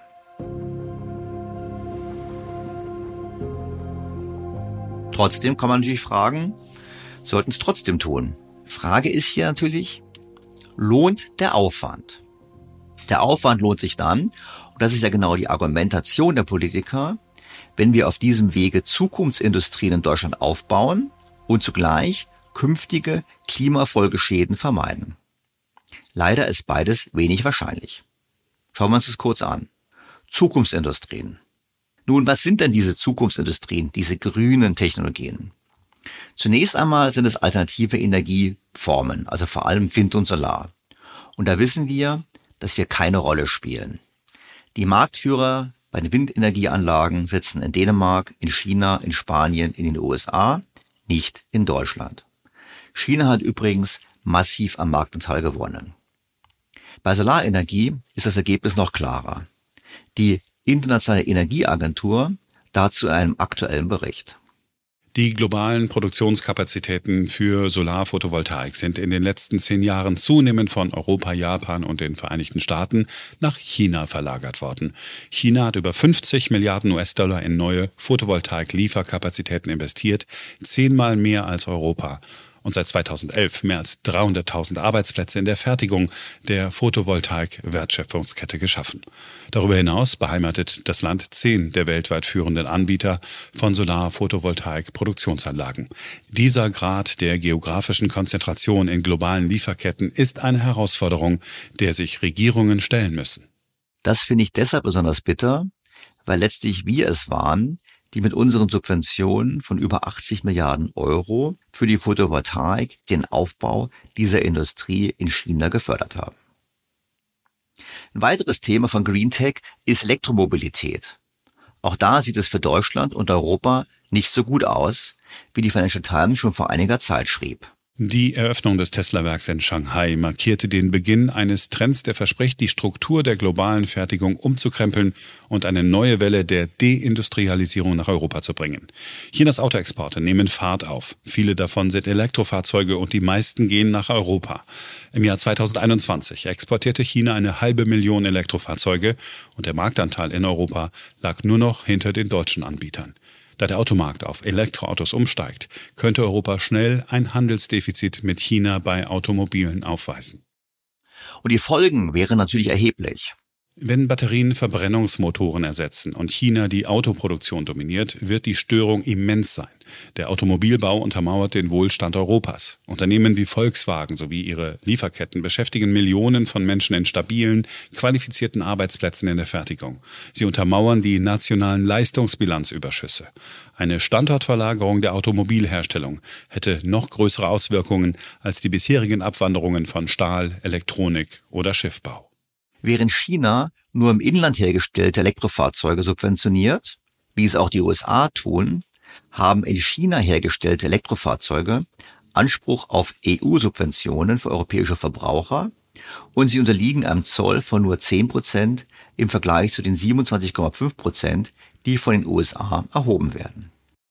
Trotzdem kann man natürlich fragen, sollten es trotzdem tun? Frage ist hier natürlich, lohnt der Aufwand? Der Aufwand lohnt sich dann, und das ist ja genau die Argumentation der Politiker, wenn wir auf diesem Wege Zukunftsindustrien in Deutschland aufbauen und zugleich künftige Klimafolgeschäden vermeiden. Leider ist beides wenig wahrscheinlich. Schauen wir uns das kurz an. Zukunftsindustrien. Nun, was sind denn diese Zukunftsindustrien, diese grünen Technologien? Zunächst einmal sind es alternative Energieformen, also vor allem Wind und Solar. Und da wissen wir, dass wir keine Rolle spielen. Die Marktführer bei den Windenergieanlagen sitzen in Dänemark, in China, in Spanien, in den U S A, nicht in Deutschland. China hat übrigens massiv am Marktanteil gewonnen. Bei Solarenergie ist das Ergebnis noch klarer. Die Internationale Energieagentur dazu in einem aktuellen Bericht. Die globalen Produktionskapazitäten für Solarphotovoltaik sind in den letzten zehn Jahren zunehmend von Europa, Japan und den Vereinigten Staaten nach China verlagert worden. China hat über fünfzig Milliarden U S-Dollar in neue Photovoltaik-Lieferkapazitäten investiert, zehnmal mehr als Europa. Und seit zweitausendelf mehr als dreihunderttausend Arbeitsplätze in der Fertigung der Photovoltaik-Wertschöpfungskette geschaffen. Darüber hinaus beheimatet das Land zehn der weltweit führenden Anbieter von Solar-Photovoltaik-Produktionsanlagen. Dieser Grad der geografischen Konzentration in globalen Lieferketten ist eine Herausforderung, der sich Regierungen stellen müssen. Das finde ich deshalb besonders bitter, weil letztlich wir es waren, die mit unseren Subventionen von über achtzig Milliarden Euro für die Photovoltaik den Aufbau dieser Industrie in China gefördert haben. Ein weiteres Thema von Green Tech ist Elektromobilität. Auch da sieht es für Deutschland und Europa nicht so gut aus, wie die Financial Times schon vor einiger Zeit schrieb. Die Eröffnung des Tesla-Werks in Shanghai markierte den Beginn eines Trends, der verspricht, die Struktur der globalen Fertigung umzukrempeln und eine neue Welle der Deindustrialisierung nach Europa zu bringen. Chinas Autoexporte nehmen Fahrt auf. Viele davon sind Elektrofahrzeuge und die meisten gehen nach Europa. Im Jahr zweitausendeinundzwanzig exportierte China eine halbe Million Elektrofahrzeuge und der Marktanteil in Europa lag nur noch hinter den deutschen Anbietern. Da der Automarkt auf Elektroautos umsteigt, könnte Europa schnell ein Handelsdefizit mit China bei Automobilen aufweisen. Und die Folgen wären natürlich erheblich. Wenn Batterien Verbrennungsmotoren ersetzen und China die Autoproduktion dominiert, wird die Störung immens sein. Der Automobilbau untermauert den Wohlstand Europas. Unternehmen wie Volkswagen sowie ihre Lieferketten beschäftigen Millionen von Menschen in stabilen, qualifizierten Arbeitsplätzen in der Fertigung. Sie untermauern die nationalen Leistungsbilanzüberschüsse. Eine Standortverlagerung der Automobilherstellung hätte noch größere Auswirkungen als die bisherigen Abwanderungen von Stahl, Elektronik oder Schiffbau. Während China nur im Inland hergestellte Elektrofahrzeuge subventioniert, wie es auch die U S A tun, haben in China hergestellte Elektrofahrzeuge Anspruch auf E U-Subventionen für europäische Verbraucher und sie unterliegen einem Zoll von nur zehn Prozent im Vergleich zu den siebenundzwanzig Komma fünf Prozent, die von den U S A erhoben werden.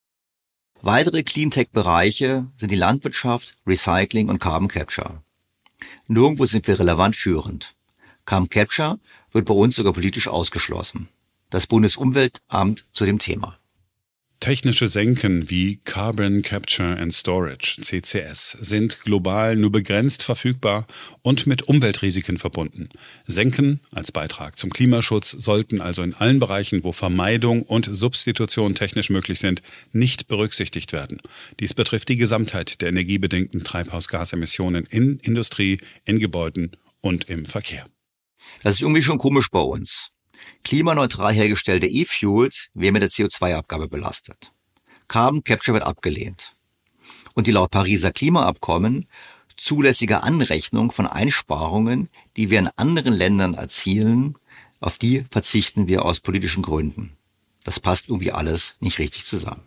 Weitere Cleantech-Bereiche sind die Landwirtschaft, Recycling und Carbon Capture. Nirgendwo sind wir relevant führend. Carbon Capture wird bei uns sogar politisch ausgeschlossen. Das Bundesumweltamt zu dem Thema. Technische Senken wie Carbon Capture and Storage, C C S, sind global nur begrenzt verfügbar und mit Umweltrisiken verbunden. Senken als Beitrag zum Klimaschutz sollten also in allen Bereichen, wo Vermeidung und Substitution technisch möglich sind, nicht berücksichtigt werden. Dies betrifft die Gesamtheit der energiebedingten Treibhausgasemissionen in Industrie, in Gebäuden und im Verkehr. Das ist irgendwie schon komisch bei uns. Klimaneutral hergestellte E-Fuels werden mit der C O zwei Abgabe belastet. Carbon Capture wird abgelehnt. Und die laut Pariser Klimaabkommen zulässige Anrechnung von Einsparungen, die wir in anderen Ländern erzielen, auf die verzichten wir aus politischen Gründen. Das passt irgendwie alles nicht richtig zusammen.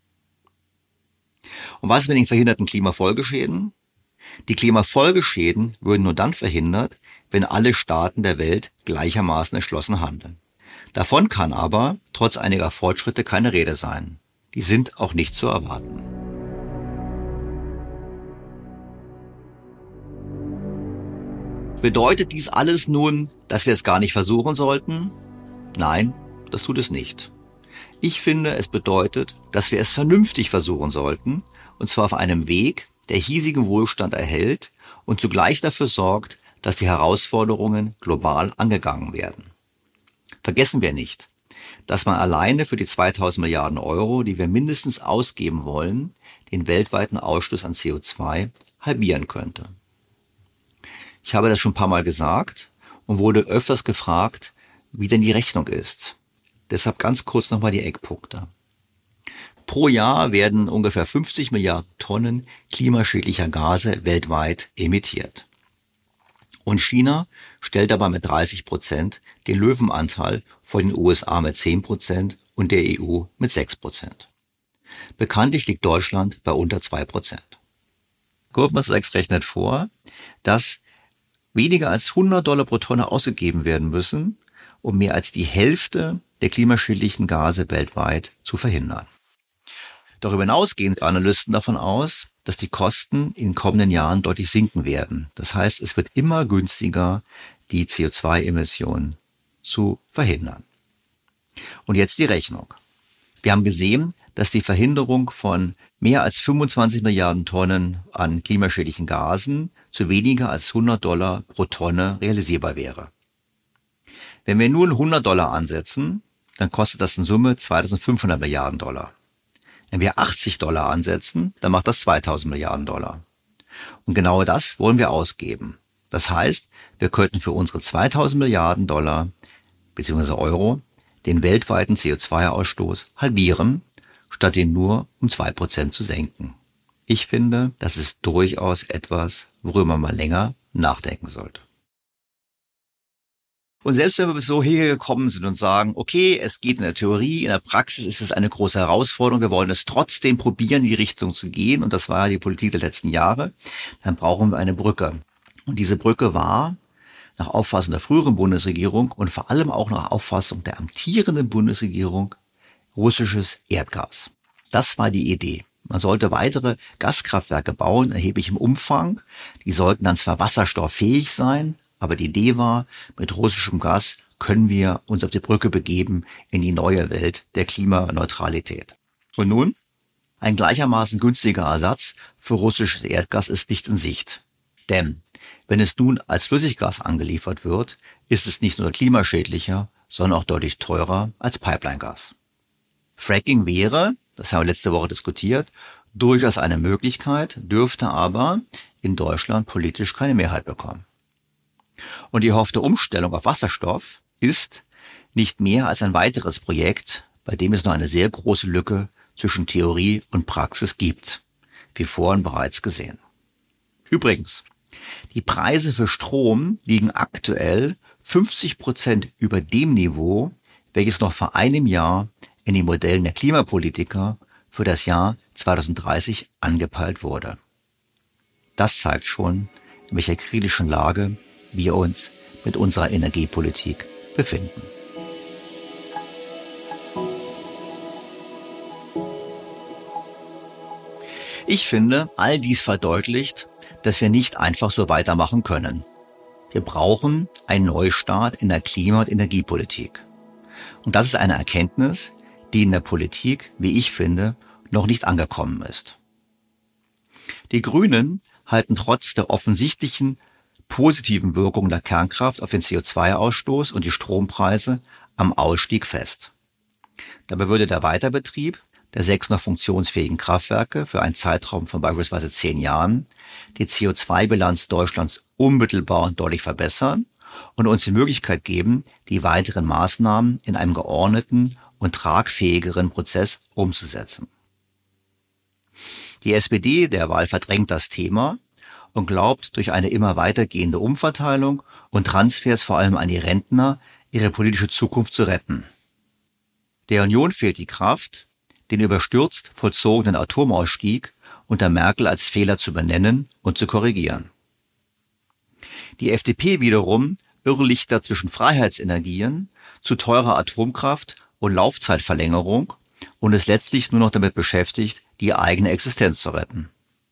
Und was ist mit den verhinderten Klimafolgeschäden? Die Klimafolgeschäden würden nur dann verhindert, wenn alle Staaten der Welt gleichermaßen entschlossen handeln. Davon kann aber trotz einiger Fortschritte keine Rede sein. Die sind auch nicht zu erwarten. Bedeutet dies alles nun, dass wir es gar nicht versuchen sollten? Nein, das tut es nicht. Ich finde, es bedeutet, dass wir es vernünftig versuchen sollten, und zwar auf einem Weg, der hiesigen Wohlstand erhält und zugleich dafür sorgt, dass die Herausforderungen global angegangen werden. Vergessen wir nicht, dass man alleine für die zweitausend Milliarden Euro, die wir mindestens ausgeben wollen, den weltweiten Ausstoß an C O zwei halbieren könnte. Ich habe das schon ein paar Mal gesagt und wurde öfters gefragt, wie denn die Rechnung ist. Deshalb ganz kurz nochmal die Eckpunkte. Pro Jahr werden ungefähr fünfzig Milliarden Tonnen klimaschädlicher Gase weltweit emittiert. Und China stellt dabei mit dreißig Prozent den Löwenanteil vor den U S A mit zehn Prozent und der E U mit sechs Prozent. Bekanntlich liegt Deutschland bei unter zwei Prozent. Goldman Sachs rechnet vor, dass weniger als hundert Dollar pro Tonne ausgegeben werden müssen, um mehr als die Hälfte der klimaschädlichen Gase weltweit zu verhindern. Darüber hinaus gehen Analysten davon aus, dass die Kosten in den kommenden Jahren deutlich sinken werden. Das heißt, es wird immer günstiger, die C O zwei Emissionen zu verhindern. Und jetzt die Rechnung. Wir haben gesehen, dass die Verhinderung von mehr als fünfundzwanzig Milliarden Tonnen an klimaschädlichen Gasen zu weniger als hundert Dollar pro Tonne realisierbar wäre. Wenn wir nun hundert Dollar ansetzen, dann kostet das in Summe zweitausendfünfhundert Milliarden Dollar. Wenn wir achtzig Dollar ansetzen, dann macht das zweitausend Milliarden Dollar. Und genau das wollen wir ausgeben. Das heißt, wir könnten für unsere zweitausend Milliarden Dollar bzw. Euro den weltweiten C O zwei Ausstoß halbieren, statt ihn nur um zwei Prozent zu senken. Ich finde, das ist durchaus etwas, worüber man mal länger nachdenken sollte. Und selbst wenn wir bis so hergekommen sind und sagen, okay, es geht in der Theorie, in der Praxis ist es eine große Herausforderung, wir wollen es trotzdem probieren, in die Richtung zu gehen, und das war ja die Politik der letzten Jahre, dann brauchen wir eine Brücke. Und diese Brücke war, nach Auffassung der früheren Bundesregierung und vor allem auch nach Auffassung der amtierenden Bundesregierung, russisches Erdgas. Das war die Idee. Man sollte weitere Gaskraftwerke bauen, erheblich im Umfang. Die sollten dann zwar wasserstofffähig sein, aber die Idee war, mit russischem Gas können wir uns auf die Brücke begeben in die neue Welt der Klimaneutralität. Und nun? Ein gleichermaßen günstiger Ersatz für russisches Erdgas ist nicht in Sicht. Denn wenn es nun als Flüssiggas angeliefert wird, ist es nicht nur klimaschädlicher, sondern auch deutlich teurer als Pipelinegas. Fracking wäre, das haben wir letzte Woche diskutiert, durchaus eine Möglichkeit, dürfte aber in Deutschland politisch keine Mehrheit bekommen. Und die erhoffte Umstellung auf Wasserstoff ist nicht mehr als ein weiteres Projekt, bei dem es noch eine sehr große Lücke zwischen Theorie und Praxis gibt, wie vorhin bereits gesehen. Übrigens, die Preise für Strom liegen aktuell fünfzig Prozent über dem Niveau, welches noch vor einem Jahr in den Modellen der Klimapolitiker für das Jahr zweitausenddreißig angepeilt wurde. Das zeigt schon, in welcher kritischen Lage wir uns mit unserer Energiepolitik befinden. Ich finde, all dies verdeutlicht, dass wir nicht einfach so weitermachen können. Wir brauchen einen Neustart in der Klima- und Energiepolitik. Und das ist eine Erkenntnis, die in der Politik, wie ich finde, noch nicht angekommen ist. Die Grünen halten trotz der offensichtlichen positiven Wirkung der Kernkraft auf den C O zwei Ausstoß und die Strompreise am Ausstieg fest. Dabei würde der Weiterbetrieb der sechs noch funktionsfähigen Kraftwerke für einen Zeitraum von beispielsweise zehn Jahren die C O zwei Bilanz Deutschlands unmittelbar und deutlich verbessern und uns die Möglichkeit geben, die weiteren Maßnahmen in einem geordneten und tragfähigeren Prozess umzusetzen. Die S P D derweil verdrängt das Thema und glaubt, durch eine immer weitergehende Umverteilung und Transfers vor allem an die Rentner ihre politische Zukunft zu retten. Der Union fehlt die Kraft, den überstürzt vollzogenen Atomausstieg unter Merkel als Fehler zu benennen und zu korrigieren. Die F D P wiederum irrlichtert zwischen Freiheitsenergien, zu teurer Atomkraft und Laufzeitverlängerung und ist letztlich nur noch damit beschäftigt, die eigene Existenz zu retten.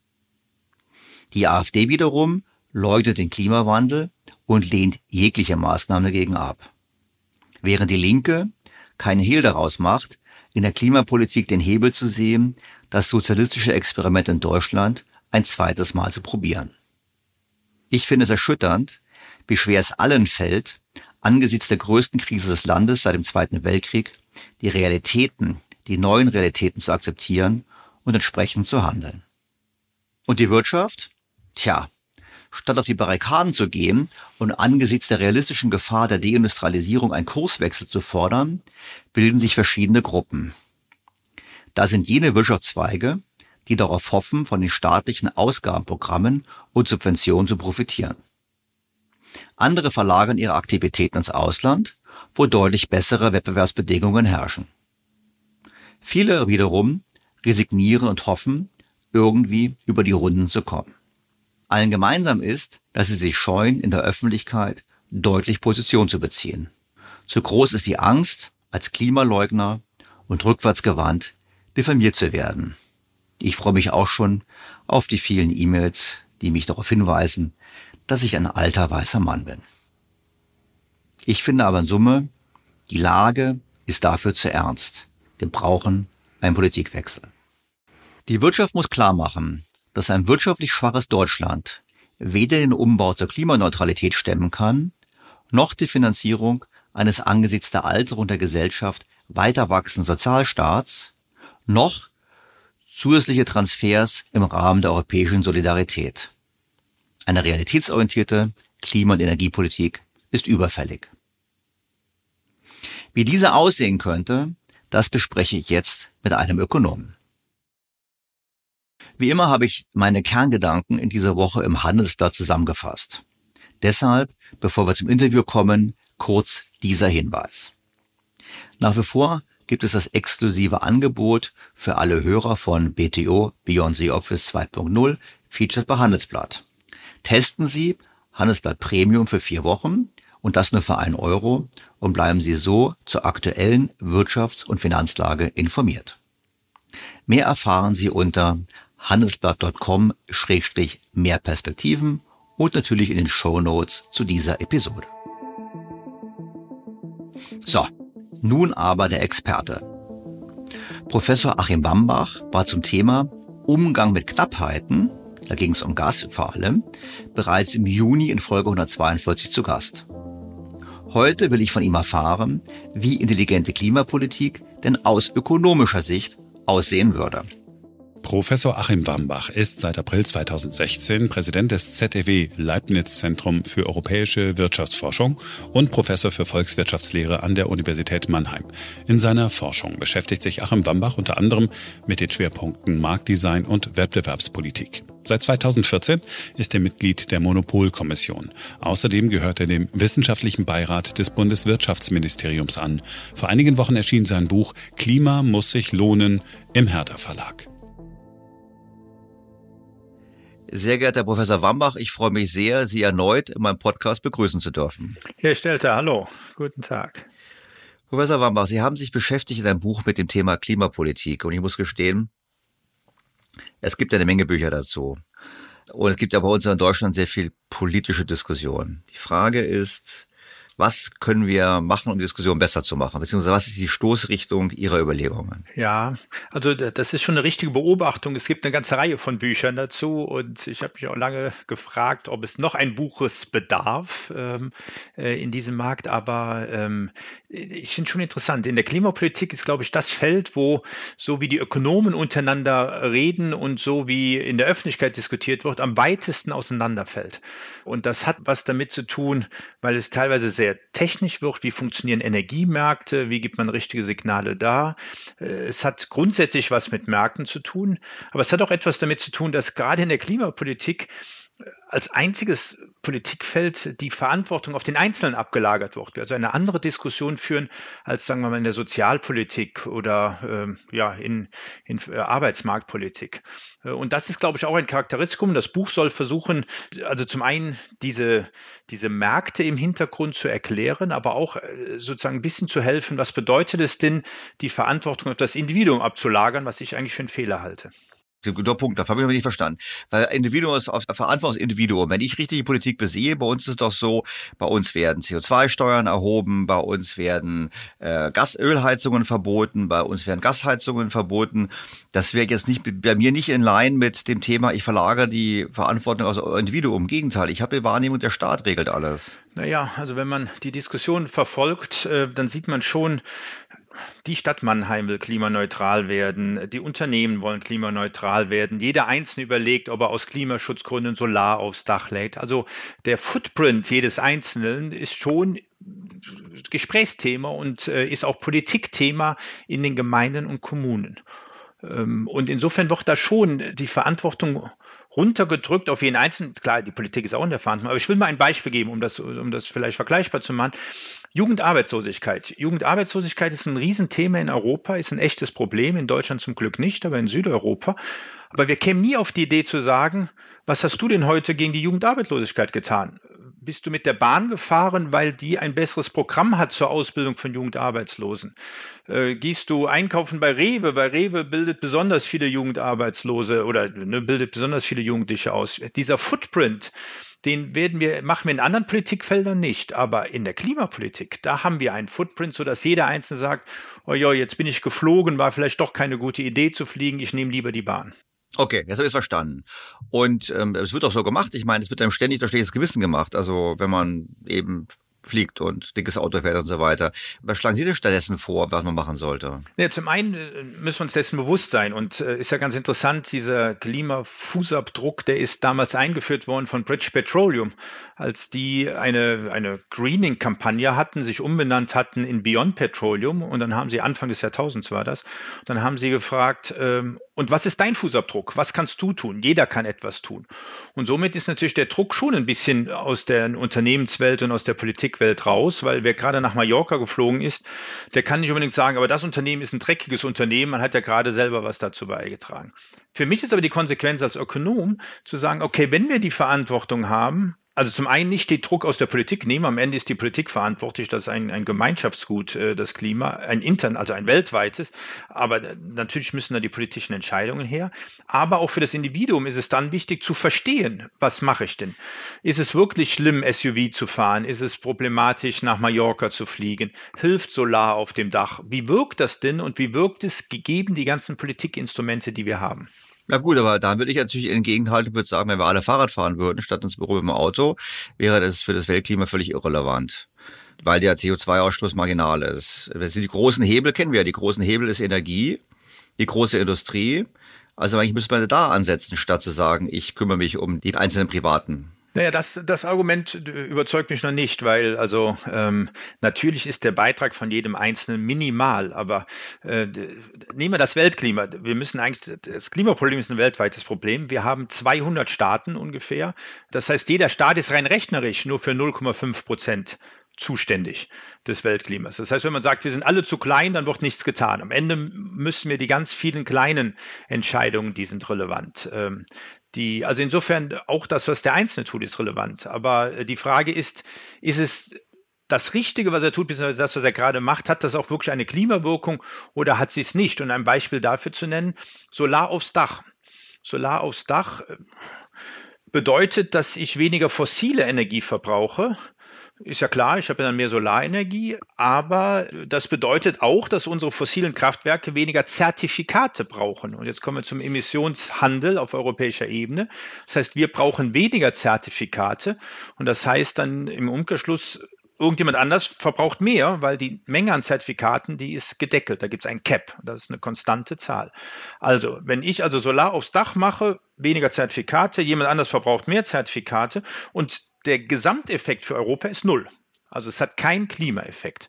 Die AfD wiederum leugnet den Klimawandel und lehnt jegliche Maßnahmen dagegen ab. Während die Linke keinen Hehl daraus macht, in der Klimapolitik den Hebel zu sehen, das sozialistische Experiment in Deutschland ein zweites Mal zu probieren. Ich finde es erschütternd, wie schwer es allen fällt, angesichts der größten Krise des Landes seit dem Zweiten Weltkrieg, die Realitäten, die neuen Realitäten zu akzeptieren und entsprechend zu handeln. Und die Wirtschaft? Tja, statt auf die Barrikaden zu gehen und angesichts der realistischen Gefahr der Deindustrialisierung einen Kurswechsel zu fordern, bilden sich verschiedene Gruppen. Da sind jene Wirtschaftszweige, die darauf hoffen, von den staatlichen Ausgabenprogrammen und Subventionen zu profitieren. Andere verlagern ihre Aktivitäten ins Ausland, wo deutlich bessere Wettbewerbsbedingungen herrschen. Viele wiederum resignieren und hoffen, irgendwie über die Runden zu kommen. Allen gemeinsam ist, dass sie sich scheuen, in der Öffentlichkeit deutlich Position zu beziehen. Zu groß ist die Angst, als Klimaleugner und rückwärtsgewandt diffamiert zu werden. Ich freue mich auch schon auf die vielen E-Mails, die mich darauf hinweisen, dass ich ein alter weißer Mann bin. Ich finde aber in Summe, die Lage ist dafür zu ernst. Wir brauchen einen Politikwechsel. Die Wirtschaft muss klar machen, dass ein wirtschaftlich schwaches Deutschland weder den Umbau zur Klimaneutralität stemmen kann, noch die Finanzierung eines angesichts der Alterung der Gesellschaft weiter wachsenden Sozialstaats, noch zusätzliche Transfers im Rahmen der europäischen Solidarität. Eine realitätsorientierte Klima- und Energiepolitik ist überfällig. Wie diese aussehen könnte, das bespreche ich jetzt mit einem Ökonomen. Wie immer habe ich meine Kerngedanken in dieser Woche im Handelsblatt zusammengefasst. Deshalb, bevor wir zum Interview kommen, Kurz dieser Hinweis. Nach wie vor gibt es das exklusive Angebot für alle Hörer von B T O Beyond the Office zwei Punkt null, featured bei Handelsblatt. Testen Sie Handelsblatt Premium für vier Wochen und das nur für einen Euro und bleiben Sie so zur aktuellen Wirtschafts- und Finanzlage informiert. Mehr erfahren Sie unter handelsblatt punkt com schrägstrich mehr Perspektiven und natürlich in den Shownotes zu dieser Episode. So, nun aber der Experte. Professor Achim Wambach war zum Thema Umgang mit Knappheiten, da ging es um Gas vor allem, bereits im Juni in Folge hundertzweiundvierzig zu Gast. Heute will ich von ihm erfahren, wie intelligente Klimapolitik denn aus ökonomischer Sicht aussehen würde. Professor Achim Wambach ist seit April zweitausendsechzehn Präsident des Z E W Leibniz-Zentrum für europäische Wirtschaftsforschung und Professor für Volkswirtschaftslehre an der Universität Mannheim. In seiner Forschung beschäftigt sich Achim Wambach unter anderem mit den Schwerpunkten Marktdesign und Wettbewerbspolitik. Seit zweitausendvierzehn ist er Mitglied der Monopolkommission. Außerdem gehört er dem wissenschaftlichen Beirat des Bundeswirtschaftsministeriums an. Vor einigen Wochen erschien sein Buch Klima muss sich lohnen im Herder Verlag. Sehr geehrter Herr Professor Wambach, ich freue mich sehr, Sie erneut in meinem Podcast begrüßen zu dürfen. Herr Stelter, hallo, guten Tag. Professor Wambach, Sie haben sich beschäftigt in einem Buch mit dem Thema Klimapolitik und ich muss gestehen, es gibt eine Menge Bücher dazu und es gibt ja bei uns in Deutschland sehr viel politische Diskussion. Die Frage ist, was können wir machen, um die Diskussion besser zu machen? Beziehungsweise was ist die Stoßrichtung Ihrer Überlegungen? Ja, also das ist schon eine richtige Beobachtung. Es gibt eine ganze Reihe von Büchern dazu und ich habe mich auch lange gefragt, ob es noch ein Buches bedarf ähm, äh, in diesem Markt. Aber ähm, ich finde schon interessant. In der Klimapolitik ist, glaube ich, das Feld, wo so wie die Ökonomen untereinander reden und so wie in der Öffentlichkeit diskutiert wird, am weitesten auseinanderfällt. Und das hat was damit zu tun, weil es teilweise sehr technisch wird, wie funktionieren Energiemärkte, wie gibt man richtige Signale da. Es hat grundsätzlich was mit Märkten zu tun, aber es hat auch etwas damit zu tun, dass gerade in der Klimapolitik als einziges Politikfeld die Verantwortung auf den Einzelnen abgelagert wird. Wir also eine andere Diskussion führen als, sagen wir mal, in der Sozialpolitik oder ähm, ja, in, in äh, Arbeitsmarktpolitik. Und das ist, glaube ich, auch ein Charakteristikum. Das Buch soll versuchen, also zum einen diese, diese Märkte im Hintergrund zu erklären, aber auch äh, sozusagen ein bisschen zu helfen, was bedeutet es denn, die Verantwortung auf das Individuum abzulagern, was ich eigentlich für einen Fehler halte. Guter Punkt, das habe ich aber nicht verstanden. Weil Individuum ist auf Verantwortung des Individuum. Wenn ich richtig die Politik besehe, bei uns ist es doch so, bei uns werden C O zwei Steuern erhoben, bei uns werden äh, Gasölheizungen verboten, bei uns werden Gasheizungen verboten. Das wäre jetzt nicht bei mir nicht in Line mit dem Thema, ich verlagere die Verantwortung aus Individuum. Im Gegenteil, ich habe die Wahrnehmung, der Staat regelt alles. Naja, also wenn man die Diskussion verfolgt, äh, dann sieht man schon, die Stadt Mannheim will klimaneutral werden, die Unternehmen wollen klimaneutral werden, jeder Einzelne überlegt, ob er aus Klimaschutzgründen Solar aufs Dach lädt. Also der Footprint jedes Einzelnen ist schon Gesprächsthema und äh, ist auch Politikthema in den Gemeinden und Kommunen. Ähm, und insofern wird da schon die Verantwortung runtergedrückt auf jeden Einzelnen. Klar, die Politik ist auch in der Verantwortung, aber ich will mal ein Beispiel geben, um das, um das vielleicht vergleichbar zu machen. Jugendarbeitslosigkeit. Jugendarbeitslosigkeit ist ein Riesenthema in Europa, ist ein echtes Problem, in Deutschland zum Glück nicht, aber in Südeuropa. Aber wir kämen nie auf die Idee zu sagen, was hast du denn heute gegen die Jugendarbeitslosigkeit getan? Bist du mit der Bahn gefahren, weil die ein besseres Programm hat zur Ausbildung von Jugendarbeitslosen? Äh, gehst du einkaufen bei Rewe, weil Rewe bildet besonders viele Jugendarbeitslose oder ne, bildet besonders viele Jugendliche aus. Dieser Footprint, den werden wir, machen wir in anderen Politikfeldern nicht. Aber in der Klimapolitik, da haben wir einen Footprint, sodass jeder Einzelne sagt, oh ja, jetzt bin ich geflogen, war vielleicht doch keine gute Idee zu fliegen, ich nehme lieber die Bahn. Okay, jetzt habe ich es verstanden. Und ähm, es wird auch so gemacht. Ich meine, es wird einem ständig durch schlechtes Gewissen gemacht. Also wenn man eben fliegt und dickes Auto fährt und so weiter. Was schlagen Sie denn stattdessen vor, was man machen sollte? Ja, zum einen müssen wir uns dessen bewusst sein und äh, ist ja ganz interessant, dieser Klimafußabdruck, der ist damals eingeführt worden von British Petroleum, als die eine, eine Greening-Kampagne hatten, sich umbenannt hatten in Beyond Petroleum und dann haben sie, Anfang des Jahrtausends war das, dann haben sie gefragt, ähm, und was ist dein Fußabdruck? Was kannst du tun? Jeder kann etwas tun. Und somit ist natürlich der Druck schon ein bisschen aus der Unternehmenswelt und aus der Politik Politikwelt raus, weil wer gerade nach Mallorca geflogen ist, der kann nicht unbedingt sagen, aber das Unternehmen ist ein dreckiges Unternehmen, man hat ja gerade selber was dazu beigetragen. Für mich ist aber die Konsequenz als Ökonom zu sagen, okay, wenn wir die Verantwortung haben, also zum einen nicht den Druck aus der Politik nehmen, am Ende ist die Politik verantwortlich, das ist ein, ein Gemeinschaftsgut, äh, das Klima, ein intern, also ein weltweites, aber natürlich müssen da die politischen Entscheidungen her, aber auch für das Individuum ist es dann wichtig zu verstehen, was mache ich denn? Ist es wirklich schlimm, S U V zu fahren? Ist es problematisch, nach Mallorca zu fliegen? Hilft Solar auf dem Dach? Wie wirkt das denn und wie wirkt es gegeben die ganzen Politikinstrumente, die wir haben? Na gut, aber da würde ich natürlich entgegenhalten, würde sagen, wenn wir alle Fahrrad fahren würden, statt ins Büro mit dem Auto, wäre das für das Weltklima völlig irrelevant, weil der C O zwei Ausstoß marginal ist. Die großen Hebel kennen wir ja. Die großen Hebel ist Energie, die große Industrie. Also eigentlich müsste man da ansetzen, statt zu sagen, ich kümmere mich um die einzelnen Privaten. Naja, das, das Argument überzeugt mich noch nicht, weil also ähm, natürlich ist der Beitrag von jedem Einzelnen minimal, aber äh, nehmen wir das Weltklima. Wir müssen eigentlich, das Klimaproblem ist ein weltweites Problem. Wir haben zweihundert Staaten ungefähr. Das heißt, jeder Staat ist rein rechnerisch nur für null Komma fünf Prozent zuständig des Weltklimas. Das heißt, wenn man sagt, wir sind alle zu klein, dann wird nichts getan. Am Ende müssen wir die ganz vielen kleinen Entscheidungen, die sind relevant. Ähm, Die, also insofern auch das, was der Einzelne tut, ist relevant. Aber die Frage ist, ist es das Richtige, was er tut, beziehungsweise das, was er gerade macht, hat das auch wirklich eine Klimawirkung oder hat sie es nicht? Und ein Beispiel dafür zu nennen, Solar aufs Dach. Solar aufs Dach bedeutet, dass ich weniger fossile Energie verbrauche. Ist ja klar, ich habe dann mehr Solarenergie, aber das bedeutet auch, dass unsere fossilen Kraftwerke weniger Zertifikate brauchen. Und jetzt kommen wir zum Emissionshandel auf europäischer Ebene. Das heißt, wir brauchen weniger Zertifikate und das heißt dann im Umkehrschluss, irgendjemand anders verbraucht mehr, weil die Menge an Zertifikaten, die ist gedeckelt. Da gibt es ein Cap, das ist eine konstante Zahl. Also, wenn ich also Solar aufs Dach mache, weniger Zertifikate, jemand anders verbraucht mehr Zertifikate und der Gesamteffekt für Europa ist null. Also es hat keinen Klimaeffekt.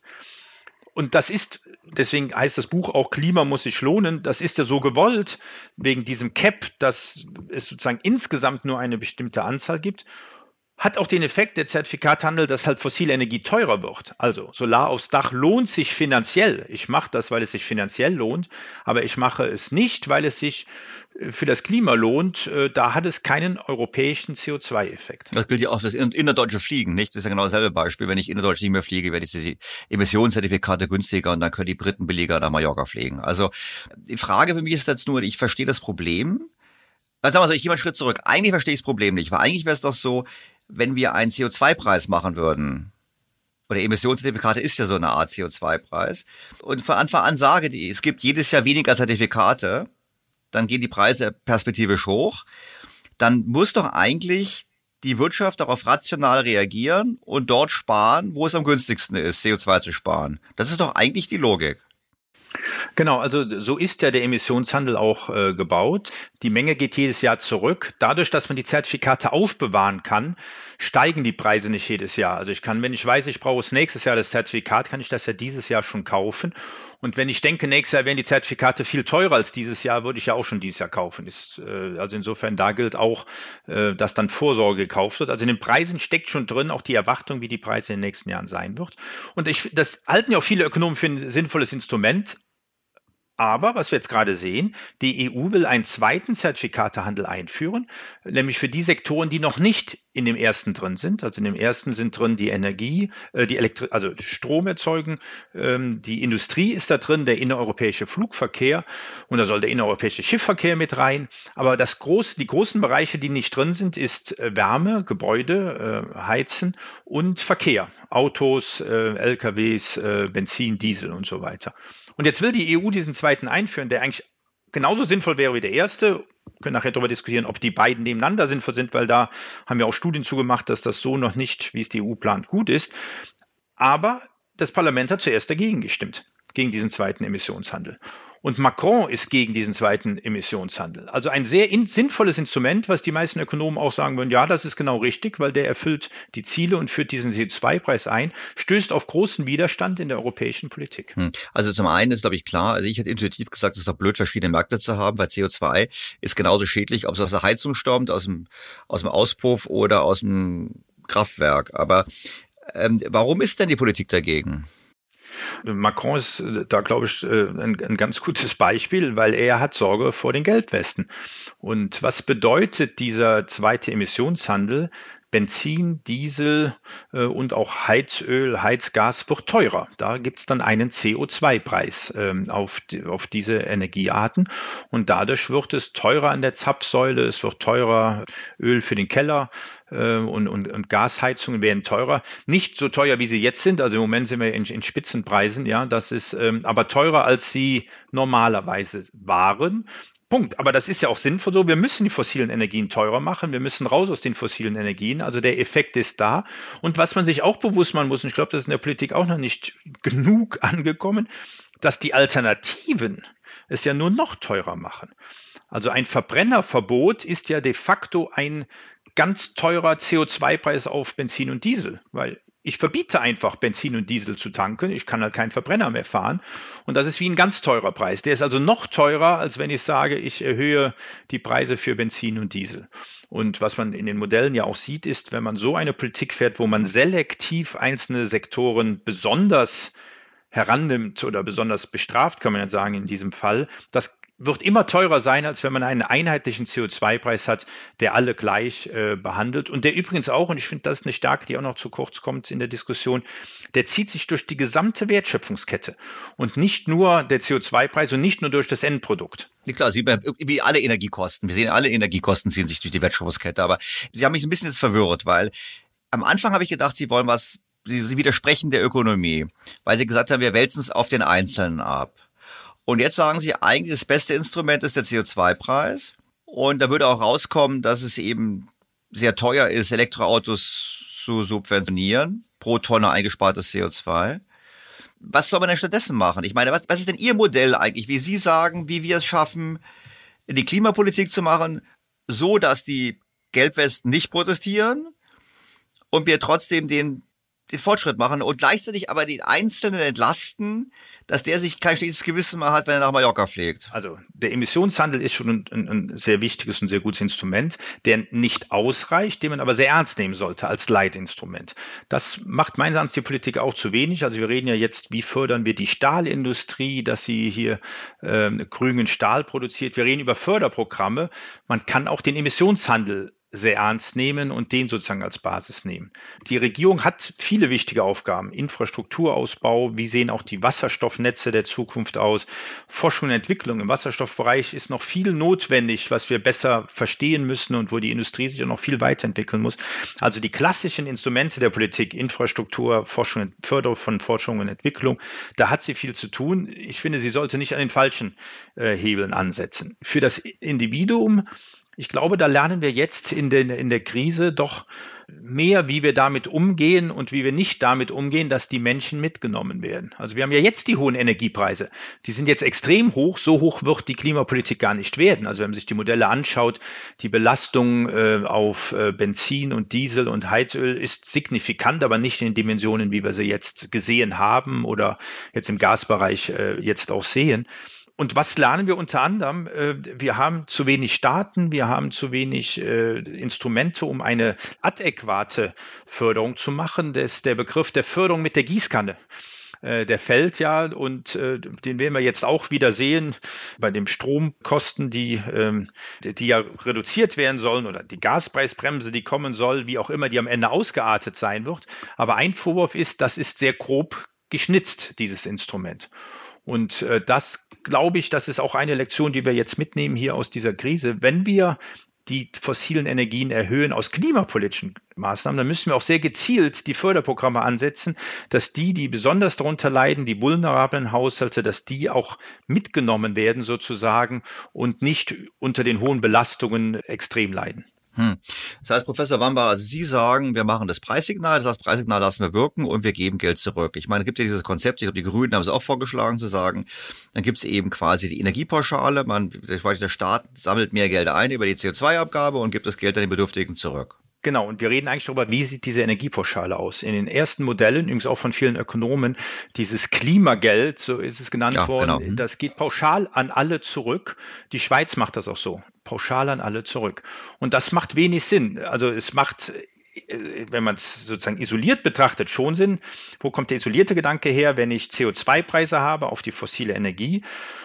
Und das ist, deswegen heißt das Buch auch Klima muss sich lohnen, das ist ja so gewollt, wegen diesem Cap, dass es sozusagen insgesamt nur eine bestimmte Anzahl gibt. Hat auch den Effekt, der Zertifikathandel, dass halt fossile Energie teurer wird. Also Solar aufs Dach lohnt sich finanziell. Ich mache das, weil es sich finanziell lohnt, aber ich mache es nicht, weil es sich für das Klima lohnt. Da hat es keinen europäischen C O zwei Effekt. Das gilt ja auch für das innerdeutsche Fliegen, nicht? Das ist ja genau dasselbe Beispiel. Wenn ich innerdeutsch nicht mehr fliege, werde ich die Emissionszertifikate günstiger und dann können die Briten billiger nach Mallorca fliegen. Also die Frage für mich ist jetzt nur, ich verstehe das Problem. Also sagen wir so, ich gehe mal einen Schritt zurück. Eigentlich verstehe ich das Problem nicht, weil eigentlich wäre es doch so, wenn wir einen C O zwei Preis machen würden, oder Emissionszertifikate ist ja so eine Art C O zwei Preis, und von Anfang an sage die, es gibt jedes Jahr weniger Zertifikate, dann gehen die Preise perspektivisch hoch, dann muss doch eigentlich die Wirtschaft darauf rational reagieren und dort sparen, wo es am günstigsten ist, C O zwei zu sparen. Das ist doch eigentlich die Logik. Genau, also so ist ja der Emissionshandel auch äh, gebaut. Die Menge geht jedes Jahr zurück. Dadurch, dass man die Zertifikate aufbewahren kann, steigen die Preise nicht jedes Jahr. Also ich kann, wenn ich weiß, ich brauche es nächstes Jahr das Zertifikat, kann ich das ja dieses Jahr schon kaufen. Und wenn ich denke, nächstes Jahr wären die Zertifikate viel teurer als dieses Jahr, würde ich ja auch schon dieses Jahr kaufen. Ist, äh, also insofern, da gilt auch, äh, dass dann Vorsorge gekauft wird. Also in den Preisen steckt schon drin auch die Erwartung, wie die Preise in den nächsten Jahren sein wird. Und ich, das halten ja auch viele Ökonomen für ein sinnvolles Instrument. Aber, was wir jetzt gerade sehen, die E U will einen zweiten Zertifikatehandel einführen, nämlich für die Sektoren, die noch nicht in dem ersten drin sind. Also in dem ersten sind drin die Energie, äh, die Elektri- also Strom erzeugen, ähm, die Industrie ist da drin, der innereuropäische Flugverkehr und da soll der innereuropäische Schiffverkehr mit rein. Aber das groß, die großen Bereiche, die nicht drin sind, ist äh, Wärme, Gebäude, äh, Heizen und Verkehr, Autos, äh, L K Ws, äh, Benzin, Diesel und so weiter. Und jetzt will die E U diesen zweiten einführen, der eigentlich genauso sinnvoll wäre wie der erste. Wir können nachher darüber diskutieren, ob die beiden nebeneinander sinnvoll sind, weil da haben wir auch Studien zugemacht, dass das so noch nicht, wie es die E U plant, gut ist. Aber das Parlament hat zuerst dagegen gestimmt, gegen diesen zweiten Emissionshandel. Und Macron ist gegen diesen zweiten Emissionshandel. Also ein sehr in, sinnvolles Instrument, was die meisten Ökonomen auch sagen würden, ja, das ist genau richtig, weil der erfüllt die Ziele und führt diesen C O zwei Preis ein, stößt auf großen Widerstand in der europäischen Politik. Also zum einen ist, glaube ich, klar, also ich hätte intuitiv gesagt, es ist doch blöd, verschiedene Märkte zu haben, weil C O zwei ist genauso schädlich, ob es aus der Heizung stammt, aus dem, aus dem Auspuff oder aus dem Kraftwerk. Aber Ähm, warum ist denn die Politik dagegen? Macron ist da, glaube ich, ein, ein ganz gutes Beispiel, weil er hat Sorge vor den Gelbwesten. Und was bedeutet dieser zweite Emissionshandel? Benzin, Diesel äh, und auch Heizöl, Heizgas wird teurer. Da gibt es dann einen C O zwei Preis ähm, auf, die, auf diese Energiearten. Und dadurch wird es teurer an der Zapfsäule, es wird teurer Öl für den Keller. Und, und, und Gasheizungen werden teurer. Nicht so teuer, wie sie jetzt sind. Also im Moment sind wir in, in Spitzenpreisen. Ja, das ist ähm, aber teurer, als sie normalerweise waren. Punkt. Aber das ist ja auch sinnvoll so. Wir müssen die fossilen Energien teurer machen. Wir müssen raus aus den fossilen Energien. Also der Effekt ist da. Und was man sich auch bewusst machen muss, und ich glaube, das ist in der Politik auch noch nicht genug angekommen, dass die Alternativen es ja nur noch teurer machen. Also ein Verbrennerverbot ist ja de facto ein ganz teurer C O zwei Preis auf Benzin und Diesel, weil ich verbiete einfach Benzin und Diesel zu tanken. Ich kann halt keinen Verbrenner mehr fahren. Und das ist wie ein ganz teurer Preis. Der ist also noch teurer, als wenn ich sage, ich erhöhe die Preise für Benzin und Diesel. Und was man in den Modellen ja auch sieht, ist, wenn man so eine Politik fährt, wo man selektiv einzelne Sektoren besonders herannimmt oder besonders bestraft, kann man ja sagen in diesem Fall, das wird immer teurer sein, als wenn man einen einheitlichen C O zwei Preis hat, der alle gleich äh, behandelt und der übrigens auch, und ich finde, das ist eine Stärke, die auch noch zu kurz kommt in der Diskussion, der zieht sich durch die gesamte Wertschöpfungskette und nicht nur der C O zwei Preis und nicht nur durch das Endprodukt. Ja, klar, sieht man wie alle Energiekosten. Wir sehen, alle Energiekosten ziehen sich durch die Wertschöpfungskette, aber Sie haben mich ein bisschen jetzt verwirrt, weil am Anfang habe ich gedacht, Sie wollen was, Sie widersprechen der Ökonomie, weil Sie gesagt haben, wir wälzen es auf den Einzelnen ab. Und jetzt sagen Sie, eigentlich das beste Instrument ist der C O zwei Preis. Und da würde auch rauskommen, dass es eben sehr teuer ist, Elektroautos zu subventionieren, pro Tonne eingespartes C O zwei. Was soll man denn stattdessen machen? Ich meine, was, was ist denn Ihr Modell eigentlich, wie Sie sagen, wie wir es schaffen, die Klimapolitik zu machen, so dass die Gelbwesten nicht protestieren und wir trotzdem den den Fortschritt machen und gleichzeitig aber den Einzelnen entlasten, dass der sich kein schlechtes Gewissen mehr hat, wenn er nach Mallorca fliegt. Also der Emissionshandel ist schon ein, ein, ein sehr wichtiges und sehr gutes Instrument, der nicht ausreicht, den man aber sehr ernst nehmen sollte als Leitinstrument. Das macht meines Erachtens die Politik auch zu wenig. Also wir reden ja jetzt, wie fördern wir die Stahlindustrie, dass sie hier äh, grünen Stahl produziert. Wir reden über Förderprogramme. Man kann auch den Emissionshandel sehr ernst nehmen und den sozusagen als Basis nehmen. Die Regierung hat viele wichtige Aufgaben. Infrastrukturausbau, wie sehen auch die Wasserstoffnetze der Zukunft aus? Forschung und Entwicklung im Wasserstoffbereich ist noch viel notwendig, was wir besser verstehen müssen und wo die Industrie sich auch noch viel weiterentwickeln muss. Also die klassischen Instrumente der Politik, Infrastruktur, Forschung, Förderung von Forschung und Entwicklung, da hat sie viel zu tun. Ich finde, sie sollte nicht an den falschen äh, Hebeln ansetzen. Für das Individuum, ich glaube, da lernen wir jetzt in der, in der Krise doch mehr, wie wir damit umgehen und wie wir nicht damit umgehen, dass die Menschen mitgenommen werden. Also wir haben ja jetzt die hohen Energiepreise. Die sind jetzt extrem hoch. So hoch wird die Klimapolitik gar nicht werden. Also wenn man sich die Modelle anschaut, die Belastung äh, auf äh, Benzin und Diesel und Heizöl ist signifikant, aber nicht in Dimensionen, wie wir sie jetzt gesehen haben oder jetzt im Gasbereich äh, jetzt auch sehen. Und was lernen wir unter anderem? Wir haben zu wenig Staaten, wir haben zu wenig äh, Instrumente, um eine adäquate Förderung zu machen. Das ist der Begriff der Förderung mit der Gießkanne. Äh, der fällt ja und äh, den werden wir jetzt auch wieder sehen bei den Stromkosten, die, äh, die ja reduziert werden sollen oder die Gaspreisbremse, die kommen soll, wie auch immer, die am Ende ausgeartet sein wird. Aber ein Vorwurf ist, das ist sehr grob geschnitzt, dieses Instrument. Und äh, das, glaube ich, das ist auch eine Lektion, die wir jetzt mitnehmen hier aus dieser Krise. Wenn wir die fossilen Energien erhöhen aus klimapolitischen Maßnahmen, dann müssen wir auch sehr gezielt die Förderprogramme ansetzen, dass die, die besonders darunter leiden, die vulnerablen Haushalte, dass die auch mitgenommen werden sozusagen und nicht unter den hohen Belastungen extrem leiden. Hm. Das heißt, Professor Wambach, also Sie sagen, wir machen das Preissignal, das heißt, Preissignal lassen wir wirken und wir geben Geld zurück. Ich meine, es gibt ja dieses Konzept, ich glaube, die Grünen haben es auch vorgeschlagen zu sagen, dann gibt es eben quasi die Energiepauschale, man, der Staat sammelt mehr Geld ein über die C O zwei Abgabe und gibt das Geld dann den Bedürftigen zurück. Genau, und wir reden eigentlich darüber, wie sieht diese Energiepauschale aus. In den ersten Modellen, übrigens auch von vielen Ökonomen, dieses Klimageld, so ist es genannt ja, worden, genau. Das geht pauschal an alle zurück. Die Schweiz macht das auch so, pauschal an alle zurück. Und das macht wenig Sinn. Also es macht wenn man es sozusagen isoliert betrachtet, schon Sinn. Wo kommt der isolierte Gedanke her, wenn ich C O zwei Preise habe auf die fossile Energie?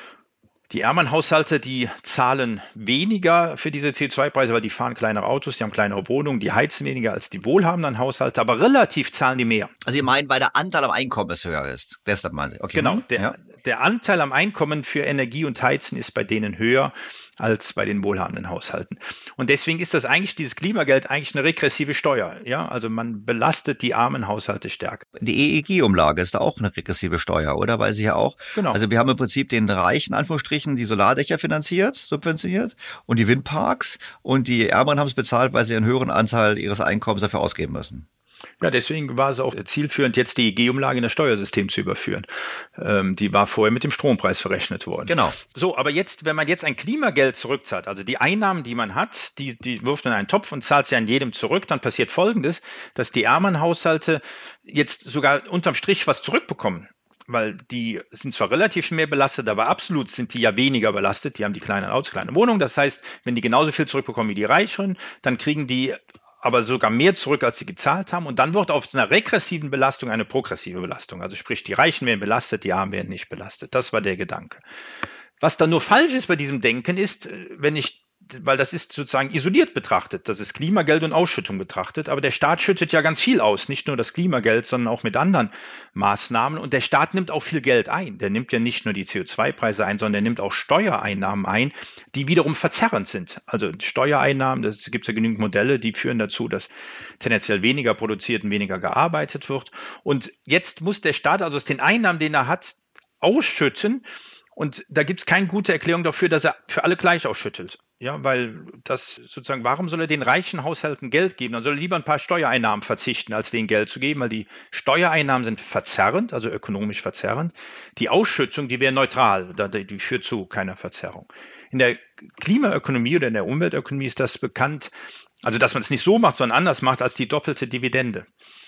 Die ärmeren Haushalte, die zahlen weniger für diese C O zwei Preise, weil die fahren kleinere Autos, die haben kleinere Wohnungen, die heizen weniger als die wohlhabenden Haushalte, aber relativ zahlen die mehr. Also Sie meinen, weil der Anteil am Einkommen ist höher ist. Deshalb meinen Sie. Okay. Genau, der, ja. der Anteil am Einkommen für Energie und Heizen ist bei denen höher als bei den wohlhabenden Haushalten. Und deswegen ist das eigentlich, dieses Klimageld, eigentlich eine regressive Steuer. Ja, also man belastet die armen Haushalte stärker. Die E E G-Umlage ist da auch eine regressive Steuer, oder? Weil sie ja auch, genau. Also wir haben im Prinzip den reichen, Anführungsstrichen, die Solardächer finanziert, subventioniert und die Windparks, und die Ärmeren haben es bezahlt, weil sie einen höheren Anteil ihres Einkommens dafür ausgeben müssen. Ja, deswegen war es auch zielführend, jetzt die E E G-Umlage in das Steuersystem zu überführen. Ähm, die war vorher mit dem Strompreis verrechnet worden. Genau. So, aber jetzt, wenn man jetzt ein Klimageld zurückzahlt, also die Einnahmen, die man hat, die, die wirft man in einen Topf und zahlt sie an jedem zurück, dann passiert Folgendes, dass die ärmeren Haushalte jetzt sogar unterm Strich was zurückbekommen. Weil die sind zwar relativ mehr belastet, aber absolut sind die ja weniger belastet. Die haben die kleinen Autos, kleine Wohnungen. Das heißt, wenn die genauso viel zurückbekommen wie die Reicheren, dann kriegen die aber sogar mehr zurück, als sie gezahlt haben. Und dann wird auf einer regressiven Belastung eine progressive Belastung. Also sprich, die Reichen werden belastet, die Armen werden nicht belastet. Das war der Gedanke. Was dann nur falsch ist bei diesem Denken ist, wenn ich, weil das ist sozusagen isoliert betrachtet, das ist Klimageld und Ausschüttung betrachtet, aber der Staat schüttet ja ganz viel aus, nicht nur das Klimageld, sondern auch mit anderen Maßnahmen, und der Staat nimmt auch viel Geld ein. Der nimmt ja nicht nur die C O zwei Preise ein, sondern der nimmt auch Steuereinnahmen ein, die wiederum verzerrend sind. Also Steuereinnahmen, das gibt es ja genügend Modelle, die führen dazu, dass tendenziell weniger produziert und weniger gearbeitet wird. Und jetzt muss der Staat also aus den Einnahmen, den er hat, ausschütten. Und da gibt es keine gute Erklärung dafür, dass er für alle gleich ausschüttelt. Ja, weil das sozusagen, warum soll er den reichen Haushalten Geld geben? Dann soll er lieber ein paar Steuereinnahmen verzichten, als denen Geld zu geben, weil die Steuereinnahmen sind verzerrend, also ökonomisch verzerrend. Die Ausschüttung, die wäre neutral, die führt zu keiner Verzerrung. In der Klimaökonomie oder in der Umweltökonomie ist das bekannt, also dass man es nicht so macht, sondern anders macht als die doppelte Dividende.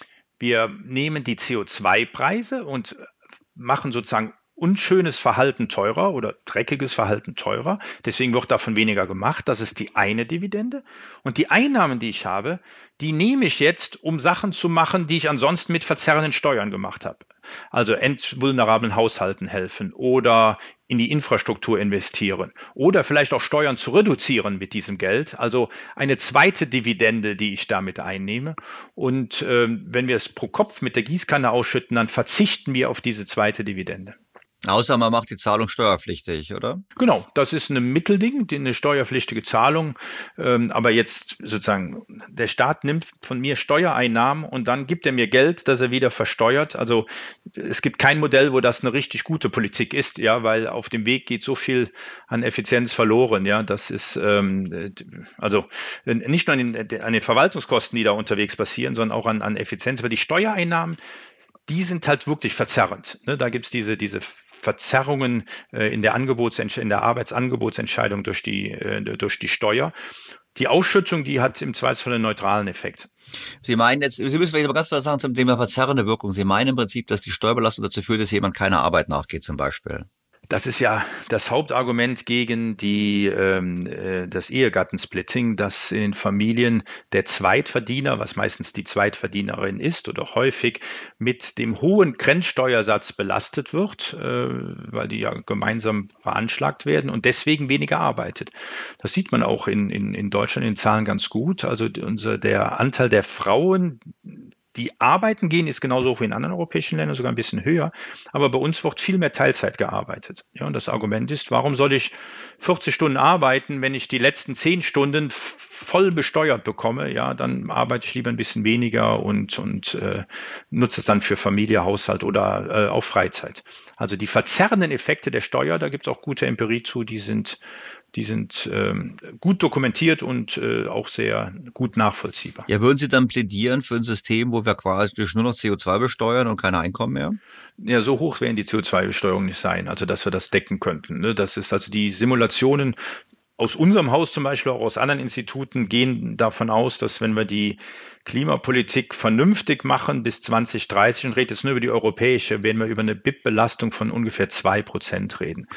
Wir nehmen die C O zwei Preise und machen sozusagen unschönes Verhalten teurer oder dreckiges Verhalten teurer. Deswegen wird davon weniger gemacht. Das ist die eine Dividende. Und die Einnahmen, die ich habe, die nehme ich jetzt, um Sachen zu machen, die ich ansonsten mit verzerrenden Steuern gemacht habe. Also vulnerablen Haushalten helfen oder in die Infrastruktur investieren oder vielleicht auch Steuern zu reduzieren mit diesem Geld. Also eine zweite Dividende, die ich damit einnehme. Und äh, wenn wir es pro Kopf mit der Gießkanne ausschütten, dann verzichten wir auf diese zweite Dividende. Außer man macht die Zahlung steuerpflichtig, oder? Genau, das ist ein Mittelding, eine steuerpflichtige Zahlung. Ähm, aber jetzt sozusagen, der Staat nimmt von mir Steuereinnahmen und dann gibt er mir Geld, das er wieder versteuert. Also es gibt kein Modell, wo das eine richtig gute Politik ist, ja, weil auf dem Weg geht so viel an Effizienz verloren. Ja, das ist ähm, also nicht nur an den, an den Verwaltungskosten, die da unterwegs passieren, sondern auch an, an Effizienz, weil die Steuereinnahmen, die sind halt wirklich verzerrend. Ne? Da gibt es diese, diese Verzerrungen äh, in der Angebots- in der Arbeitsangebotsentscheidung durch die, äh, durch die Steuer. Die Ausschüttung, die hat im Zweifelsfall einen neutralen Effekt. Sie meinen jetzt, Sie müssen vielleicht aber ganz klar sagen zum Thema verzerrende Wirkung. Sie meinen im Prinzip, dass die Steuerbelastung dazu führt, dass jemand keiner Arbeit nachgeht zum Beispiel. Das ist ja das Hauptargument gegen die, ähm, das Ehegattensplitting, dass in den Familien der Zweitverdiener, was meistens die Zweitverdienerin ist oder häufig, mit dem hohen Grenzsteuersatz belastet wird, äh, weil die ja gemeinsam veranschlagt werden und deswegen weniger arbeitet. Das sieht man auch in, in, in Deutschland in den Zahlen ganz gut. Also unser, der Anteil der Frauen, die arbeiten gehen, ist genauso hoch wie in anderen europäischen Ländern, sogar ein bisschen höher. Aber bei uns wird viel mehr Teilzeit gearbeitet. Ja, und das Argument ist, warum soll ich vierzig Stunden arbeiten, wenn ich die letzten zehn Stunden voll besteuert bekomme? Ja, dann arbeite ich lieber ein bisschen weniger und, und äh, nutze es dann für Familie, Haushalt oder äh, auch Freizeit. Also die verzerrenden Effekte der Steuer, da gibt es auch gute Empirie zu, die sind Die sind ähm, gut dokumentiert und äh, auch sehr gut nachvollziehbar. Ja, würden Sie dann plädieren für ein System, wo wir quasi nur noch C O zwei besteuern und keine Einkommen mehr? Ja, so hoch werden die C O zwei Besteuerungen nicht sein, also dass wir das decken könnten. Ne? Das ist also die Simulationen aus unserem Haus zum Beispiel, auch aus anderen Instituten, gehen davon aus, dass wenn wir die Klimapolitik vernünftig machen bis zwanzig dreißig, und rede jetzt nur über die europäische, werden wir über eine B I P-Belastung von ungefähr zwei Prozent reden.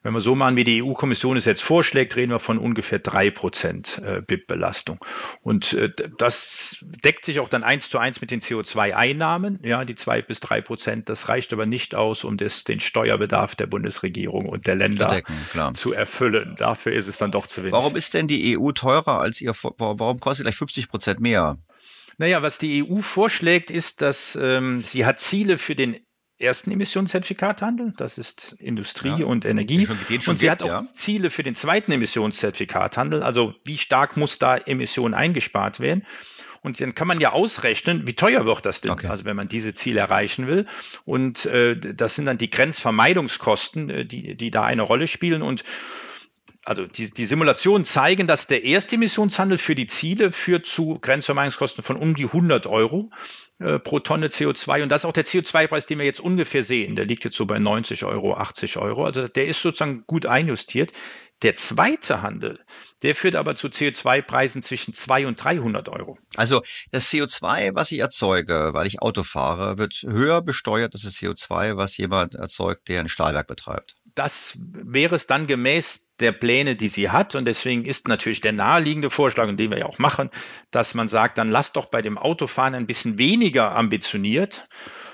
Wenn wir so machen, wie die E U-Kommission es jetzt vorschlägt, reden wir von ungefähr drei Prozent B I P-Belastung. Und das deckt sich auch dann eins zu eins mit den C O zwei Einnahmen. Ja, die zwei bis drei Prozent, das reicht aber nicht aus, um das, den Steuerbedarf der Bundesregierung und der Länder Verdecken, klar. zu erfüllen. Dafür ist es dann doch zu wenig. Warum ist denn die E U teurer als ihr, warum kostet sie gleich fünfzig Prozent mehr? Naja, was die E U vorschlägt, ist, dass ähm, sie hat Ziele für den ersten Emissionszertifikathandel, das ist Industrie ja, und Energie. Schon, schon und sie gibt, hat auch ja. Ziele für den zweiten Emissionszertifikathandel, also wie stark muss da Emissionen eingespart werden. Und dann kann man ja ausrechnen, wie teuer wird das denn, okay. also wenn man diese Ziele erreichen will. Und äh, das sind dann die Grenzvermeidungskosten, die, die da eine Rolle spielen. Und also die, die Simulationen zeigen, dass der erste Emissionshandel für die Ziele führt zu Grenzvermeidungskosten von um die hundert Euro äh, pro Tonne C O zwei. Und das ist auch der C O zwei Preis, den wir jetzt ungefähr sehen. Der liegt jetzt so bei neunzig Euro, achtzig Euro. Also der ist sozusagen gut einjustiert. Der zweite Handel, der führt aber zu C O zwei Preisen zwischen zweihundert und dreihundert Euro. Also das C O zwei, was ich erzeuge, weil ich Auto fahre, wird höher besteuert als das C O zwei, was jemand erzeugt, der ein Stahlwerk betreibt. Das wäre es dann gemäß der Pläne, die sie hat. Und deswegen ist natürlich der naheliegende Vorschlag, und den wir ja auch machen, dass man sagt, dann lass doch bei dem Autofahren ein bisschen weniger ambitioniert,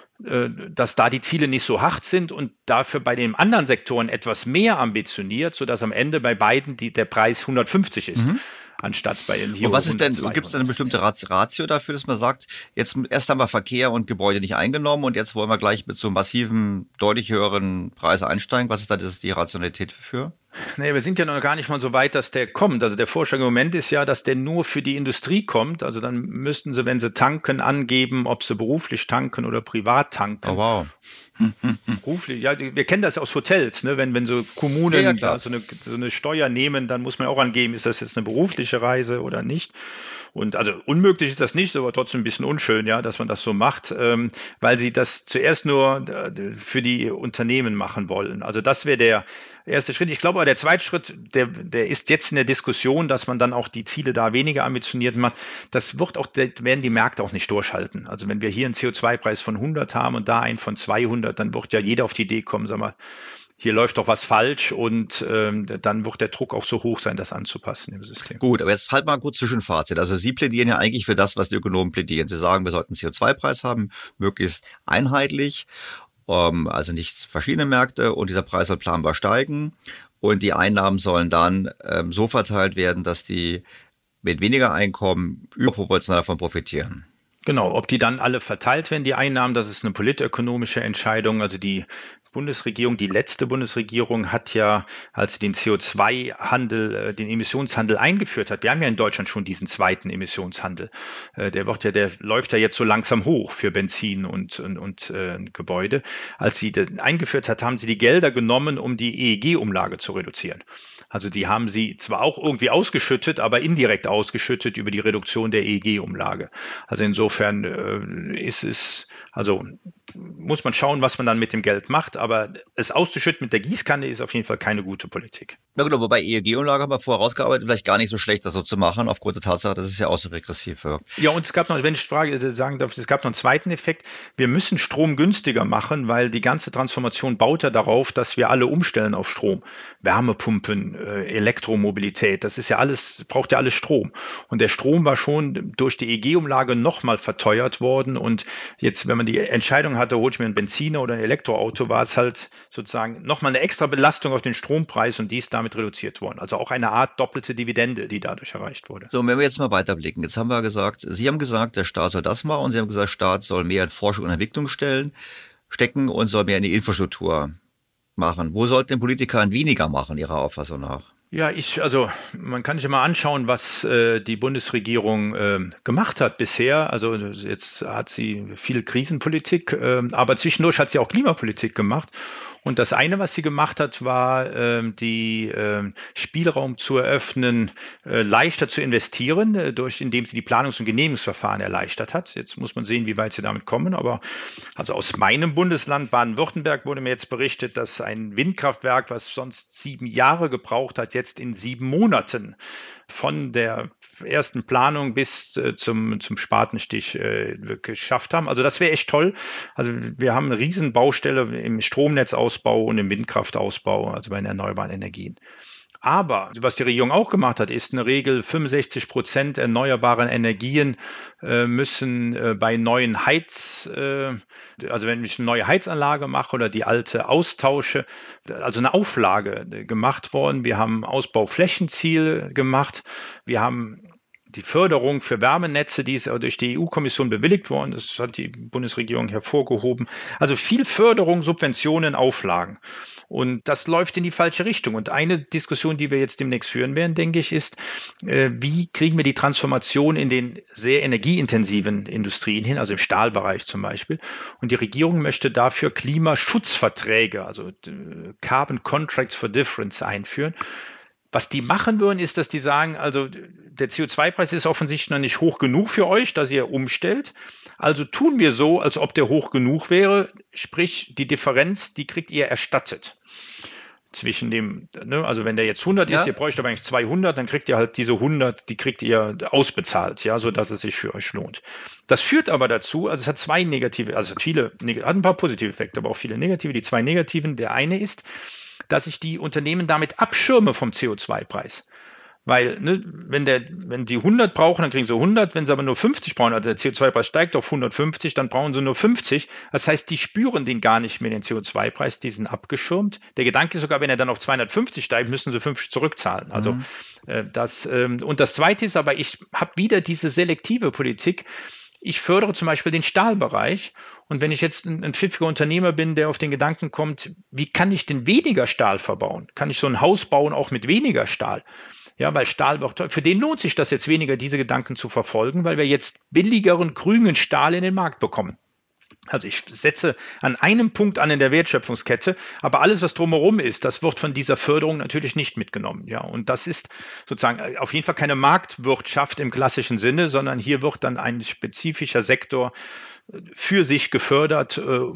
dass da die Ziele nicht so hart sind und dafür bei den anderen Sektoren etwas mehr ambitioniert, sodass am Ende bei beiden die, der Preis hundertfünfzig ist. Mhm. Anstatt bei den hier. Und was ist denn, gibt es denn eine bestimmte Ratio dafür, dass man sagt, jetzt erst haben wir Verkehr und Gebäude nicht eingenommen und jetzt wollen wir gleich mit so einem massiven, deutlich höheren Preis einsteigen? Was ist da die Rationalität für? Nee, wir sind ja noch gar nicht mal so weit, dass der kommt. Also der Vorschlag im Moment ist ja, dass der nur für die Industrie kommt. Also dann müssten sie, wenn sie tanken, angeben, ob sie beruflich tanken oder privat tanken. Oh wow. Beruflich, ja, wir kennen das aus Hotels, ne? Wenn, wenn so Kommunen ja, ja, so, eine, so eine Steuer nehmen, dann muss man auch angeben, ist das jetzt eine berufliche Reise oder nicht. Und also unmöglich ist das nicht, aber trotzdem ein bisschen unschön, ja, dass man das so macht, ähm, weil sie das zuerst nur äh, für die Unternehmen machen wollen. Also das wäre der erste Schritt. Ich glaube aber der zweite Schritt, der, der ist jetzt in der Diskussion, dass man dann auch die Ziele da weniger ambitioniert macht. Das wird auch, werden die Märkte auch nicht durchhalten. Also wenn wir hier einen C O zwei Preis von hundert haben und da einen von zweihundert, dann wird ja jeder auf die Idee kommen, sag mal, hier läuft doch was falsch und ähm, dann wird der Druck auch so hoch sein, das anzupassen im System. Gut, aber jetzt halt mal kurz Zwischenfazit. Also Sie plädieren ja eigentlich für das, was die Ökonomen plädieren. Sie sagen, wir sollten einen C O zwei Preis haben, möglichst einheitlich, ähm, also nicht verschiedene Märkte und dieser Preis soll planbar steigen und die Einnahmen sollen dann ähm, so verteilt werden, dass die mit weniger Einkommen überproportional davon profitieren. Genau, ob die dann alle verteilt werden, die Einnahmen, das ist eine politökonomische Entscheidung. Also die Bundesregierung, die letzte Bundesregierung hat ja, als sie den C O zwei Handel, den Emissionshandel eingeführt hat, wir haben ja in Deutschland schon diesen zweiten Emissionshandel, der wird ja, der läuft ja jetzt so langsam hoch für Benzin und, und, und äh, Gebäude. Als sie den eingeführt hat, haben sie die Gelder genommen, um die E E G-Umlage zu reduzieren. Also die haben sie zwar auch irgendwie ausgeschüttet, aber indirekt ausgeschüttet über die Reduktion der E E G-Umlage. Also insofern äh, ist es, also muss man schauen, was man dann mit dem Geld macht, aber es auszuschütten mit der Gießkanne ist auf jeden Fall keine gute Politik. Na genau, wobei E E G-Umlage haben wir vorher rausgearbeitet, vielleicht gar nicht so schlecht, das so zu machen, aufgrund der Tatsache, dass es ja auch so regressiv wirkt. Ja, und es gab noch, wenn ich Frage sagen darf, es gab noch einen zweiten Effekt. Wir müssen Strom günstiger machen, weil die ganze Transformation baut ja darauf, dass wir alle umstellen auf Strom. Wärmepumpen, Elektromobilität, das ist ja alles, braucht ja alles Strom. Und der Strom war schon durch die E E G-Umlage nochmal verteuert worden. Und jetzt, wenn man die Entscheidung hatte, hol ich mir einen Benziner oder ein Elektroauto, war es halt sozusagen nochmal eine extra Belastung auf den Strompreis und die ist damit reduziert worden. Also auch eine Art doppelte Dividende, die dadurch erreicht wurde. So, wenn wir jetzt mal weiterblicken. Jetzt haben wir gesagt, Sie haben gesagt, der Staat soll das machen und Sie haben gesagt, der Staat soll mehr in Forschung und Entwicklung stellen, stecken und soll mehr in die Infrastruktur machen. Wo sollten Politiker weniger machen, Ihrer Auffassung nach? Ja, ich, also man kann sich mal anschauen, was äh, die Bundesregierung äh, gemacht hat bisher. Also jetzt hat sie viel Krisenpolitik, äh, aber zwischendurch hat sie auch Klimapolitik gemacht. Und das eine, was sie gemacht hat, war, ähm, die ähm, Spielraum zu eröffnen, äh, leichter zu investieren, äh, durch, indem sie die Planungs- und Genehmigungsverfahren erleichtert hat. Jetzt muss man sehen, wie weit sie damit kommen. Aber also aus meinem Bundesland Baden-Württemberg wurde mir jetzt berichtet, dass ein Windkraftwerk, was sonst sieben Jahre gebraucht hat, jetzt in sieben Monaten von der ersten Planung bis äh, zum, zum Spatenstich äh, geschafft haben. Also das wäre echt toll. Also wir haben eine riesen Baustelle im Stromnetz aus Solausbau und im Windkraftausbau, also bei den erneuerbaren Energien. Aber was die Regierung auch gemacht hat, ist eine Regel, fünfundsechzig Prozent erneuerbaren Energien äh, müssen äh, bei neuen Heiz, äh, also wenn ich eine neue Heizanlage mache oder die alte austausche, also eine Auflage äh, gemacht worden. Wir haben Ausbauflächenziel gemacht. Wir haben die Förderung für Wärmenetze, die ist durch die E U-Kommission bewilligt worden. Das hat die Bundesregierung hervorgehoben. Also viel Förderung, Subventionen, Auflagen. Und das läuft in die falsche Richtung. Und eine Diskussion, die wir jetzt demnächst führen werden, denke ich, ist, äh, wie kriegen wir die Transformation in den sehr energieintensiven Industrien hin, also im Stahlbereich zum Beispiel. Und die Regierung möchte dafür Klimaschutzverträge, also äh, Carbon Contracts for Difference einführen. Was die machen würden, ist, dass die sagen, also der C O zwei Preis ist offensichtlich noch nicht hoch genug für euch, dass ihr umstellt. Also tun wir so, als ob der hoch genug wäre, sprich die Differenz, die kriegt ihr erstattet. Zwischen dem, ne, also wenn der jetzt hundert ja. ist, ihr bräucht aber eigentlich zweihundert, dann kriegt ihr halt diese hundert, die kriegt ihr ausbezahlt, ja, so dass es sich für euch lohnt. Das führt aber dazu, also es hat zwei negative, also viele, hat ein paar positive Effekte, aber auch viele negative. Die zwei negativen, der eine ist, dass ich die Unternehmen damit abschirme vom C O zwei Preis. Weil, ne, wenn, der, wenn die hundert brauchen, dann kriegen sie hundert, wenn sie aber nur fünfzig brauchen, also der C O zwei Preis steigt auf hundertfünfzig, dann brauchen sie nur fünfzig. Das heißt, die spüren den gar nicht mehr, den C O zwei Preis, die sind abgeschirmt. Der Gedanke ist sogar, wenn er dann auf zweihundertfünfzig steigt, müssen sie fünfzig zurückzahlen. Also mhm. äh, das, ähm, und das Zweite ist aber, ich habe wieder diese selektive Politik. Ich fördere zum Beispiel den Stahlbereich. Und wenn ich jetzt ein, ein pfiffiger Unternehmer bin, der auf den Gedanken kommt, wie kann ich denn weniger Stahl verbauen? Kann ich so ein Haus bauen, auch mit weniger Stahl? Ja, weil Stahl wird teuer. Für den lohnt sich das jetzt weniger, diese Gedanken zu verfolgen, weil wir jetzt billigeren grünen Stahl in den Markt bekommen. Also ich setze an einem Punkt an in der Wertschöpfungskette, aber alles, was drumherum ist, das wird von dieser Förderung natürlich nicht mitgenommen. Ja, und das ist sozusagen auf jeden Fall keine Marktwirtschaft im klassischen Sinne, sondern hier wird dann ein spezifischer Sektor für sich gefördert,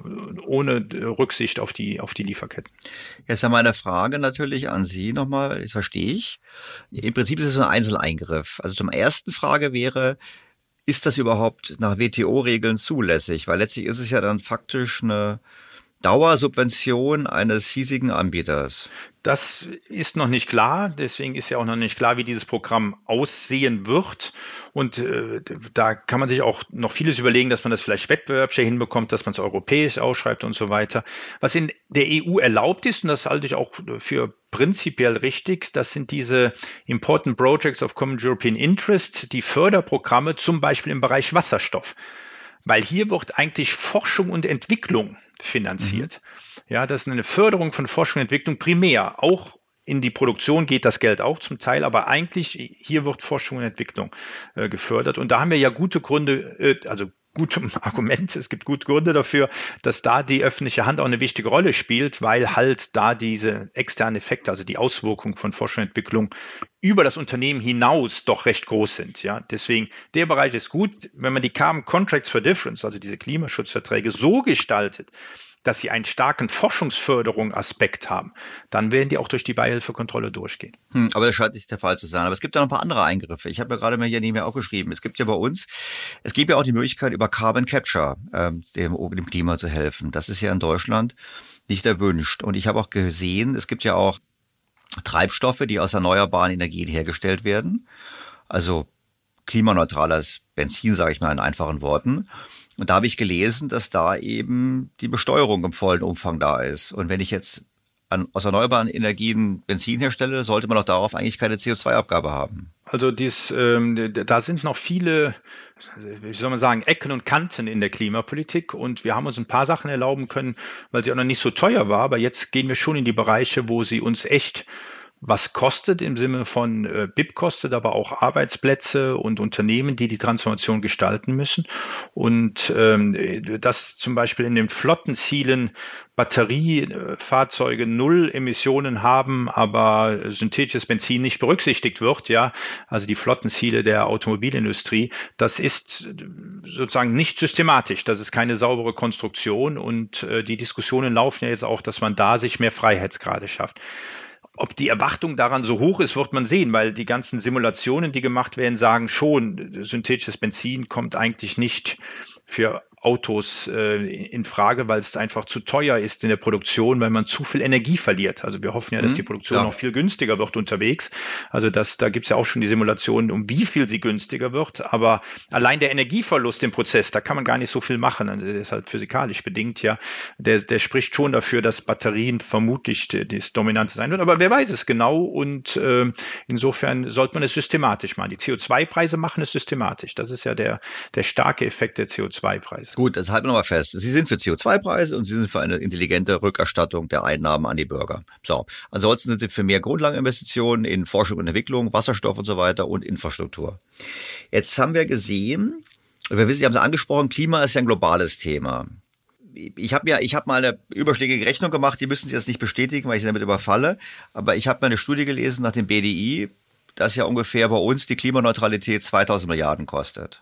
ohne Rücksicht auf die, auf die Lieferketten. Jetzt haben wir eine Frage natürlich an Sie nochmal, das verstehe ich. Im Prinzip ist es ein Einzeleingriff. Also zum ersten Frage wäre, ist das überhaupt nach W T O-Regeln zulässig? Weil letztlich ist es ja dann faktisch eine Dauersubvention eines hiesigen Anbieters. Das ist noch nicht klar. Deswegen ist ja auch noch nicht klar, wie dieses Programm aussehen wird. Und äh, da kann man sich auch noch vieles überlegen, dass man das vielleicht wettbewerbsfähig hinbekommt, dass man es europäisch ausschreibt und so weiter. Was in der E U erlaubt ist, und das halte ich auch für prinzipiell richtig, das sind diese Important Projects of Common European Interest, die Förderprogramme zum Beispiel im Bereich Wasserstoff. Weil hier wird eigentlich Forschung und Entwicklung finanziert. Mhm. Ja, das ist eine Förderung von Forschung und Entwicklung primär. Auch in die Produktion geht das Geld auch zum Teil, aber eigentlich hier wird Forschung und Entwicklung äh, gefördert. Und da haben wir ja gute Gründe, äh, also gute Argumente, es gibt gute Gründe dafür, dass da die öffentliche Hand auch eine wichtige Rolle spielt, weil halt da diese externen Effekte, also die Auswirkungen von Forschung und Entwicklung über das Unternehmen hinaus doch recht groß sind. Ja, deswegen, der Bereich ist gut, wenn man die Carbon Contracts for Difference, also diese Klimaschutzverträge so gestaltet, dass sie einen starken Forschungsförderung-Aspekt haben, dann werden die auch durch die Beihilfekontrolle durchgehen. Hm, aber das scheint nicht der Fall zu sein. Aber es gibt ja noch ein paar andere Eingriffe. Ich habe ja gerade mal hier nicht mehr aufgeschrieben. Es gibt ja bei uns, es gibt ja auch die Möglichkeit, über Carbon Capture ähm, dem, dem Klima zu helfen. Das ist ja in Deutschland nicht erwünscht. Und ich habe auch gesehen, es gibt ja auch Treibstoffe, die aus erneuerbaren Energien hergestellt werden. Also klimaneutrales Benzin, sage ich mal in einfachen Worten. Und da habe ich gelesen, dass da eben die Besteuerung im vollen Umfang da ist. Und wenn ich jetzt an, aus erneuerbaren Energien Benzin herstelle, sollte man auch darauf eigentlich keine C O zwei Abgabe haben. Also dies, ähm, da sind noch viele, wie soll man sagen, Ecken und Kanten in der Klimapolitik. Und wir haben uns ein paar Sachen erlauben können, weil sie auch noch nicht so teuer war. Aber jetzt gehen wir schon in die Bereiche, wo sie uns echt was kostet im Sinne von äh, B I P kostet, aber auch Arbeitsplätze und Unternehmen, die die Transformation gestalten müssen. Und ähm, dass zum Beispiel in den Flottenzielen Batteriefahrzeuge null Emissionen haben, aber synthetisches Benzin nicht berücksichtigt wird, ja, also die Flottenziele der Automobilindustrie, das ist sozusagen nicht systematisch, das ist keine saubere Konstruktion und äh, die Diskussionen laufen ja jetzt auch, dass man da sich mehr Freiheitsgrade schafft. Ob die Erwartung daran so hoch ist, wird man sehen, weil die ganzen Simulationen, die gemacht werden, sagen schon, synthetisches Benzin kommt eigentlich nicht für Autos äh, in Frage, weil es einfach zu teuer ist in der Produktion, weil man zu viel Energie verliert. Also wir hoffen ja, dass die Produktion ja. noch viel günstiger wird unterwegs. Also das, da gibt es ja auch schon die Simulationen, um wie viel sie günstiger wird. Aber allein der Energieverlust im Prozess, da kann man gar nicht so viel machen. Das ist halt physikalisch bedingt, ja. Der, der spricht schon dafür, dass Batterien vermutlich das Dominante sein wird. Aber wer weiß es genau? Und äh, insofern sollte man es systematisch machen. Die C O zwei Preise machen es systematisch. Das ist ja der, der starke Effekt der C O zwei Preise. Gut, das halten wir nochmal fest. Sie sind für C O zwei Preise und Sie sind für eine intelligente Rückerstattung der Einnahmen an die Bürger. So. Ansonsten sind Sie für mehr Grundlageninvestitionen in Forschung und Entwicklung, Wasserstoff und so weiter und Infrastruktur. Jetzt haben wir gesehen, wir wissen, Sie haben es angesprochen, Klima ist ja ein globales Thema. Ich habe ja, ich habe mal eine überschlägige Rechnung gemacht, die müssen Sie jetzt nicht bestätigen, weil ich Sie damit überfalle, aber ich habe mal eine Studie gelesen nach dem B D I, dass ja ungefähr bei uns die Klimaneutralität zweitausend Milliarden kostet.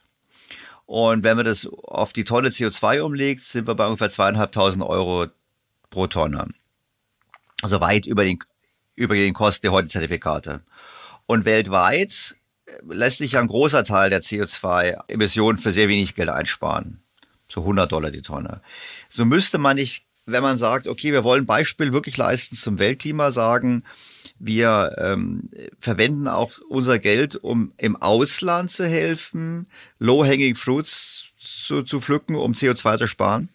Und wenn man das auf die Tonne C O zwei umlegt, sind wir bei ungefähr zweieinhalbtausend Euro pro Tonne. Also weit über den, über den Kosten der heutigen Zertifikate. Und weltweit lässt sich ja ein großer Teil der C O zwei Emissionen für sehr wenig Geld einsparen. So hundert Dollar die Tonne. So müsste man nicht, wenn man sagt, okay, wir wollen ein Beispiel wirklich leisten zum Weltklima, sagen, wir ähm, verwenden auch unser Geld, um im Ausland zu helfen, low-hanging fruits zu, zu pflücken, um C O zwei zu sparen?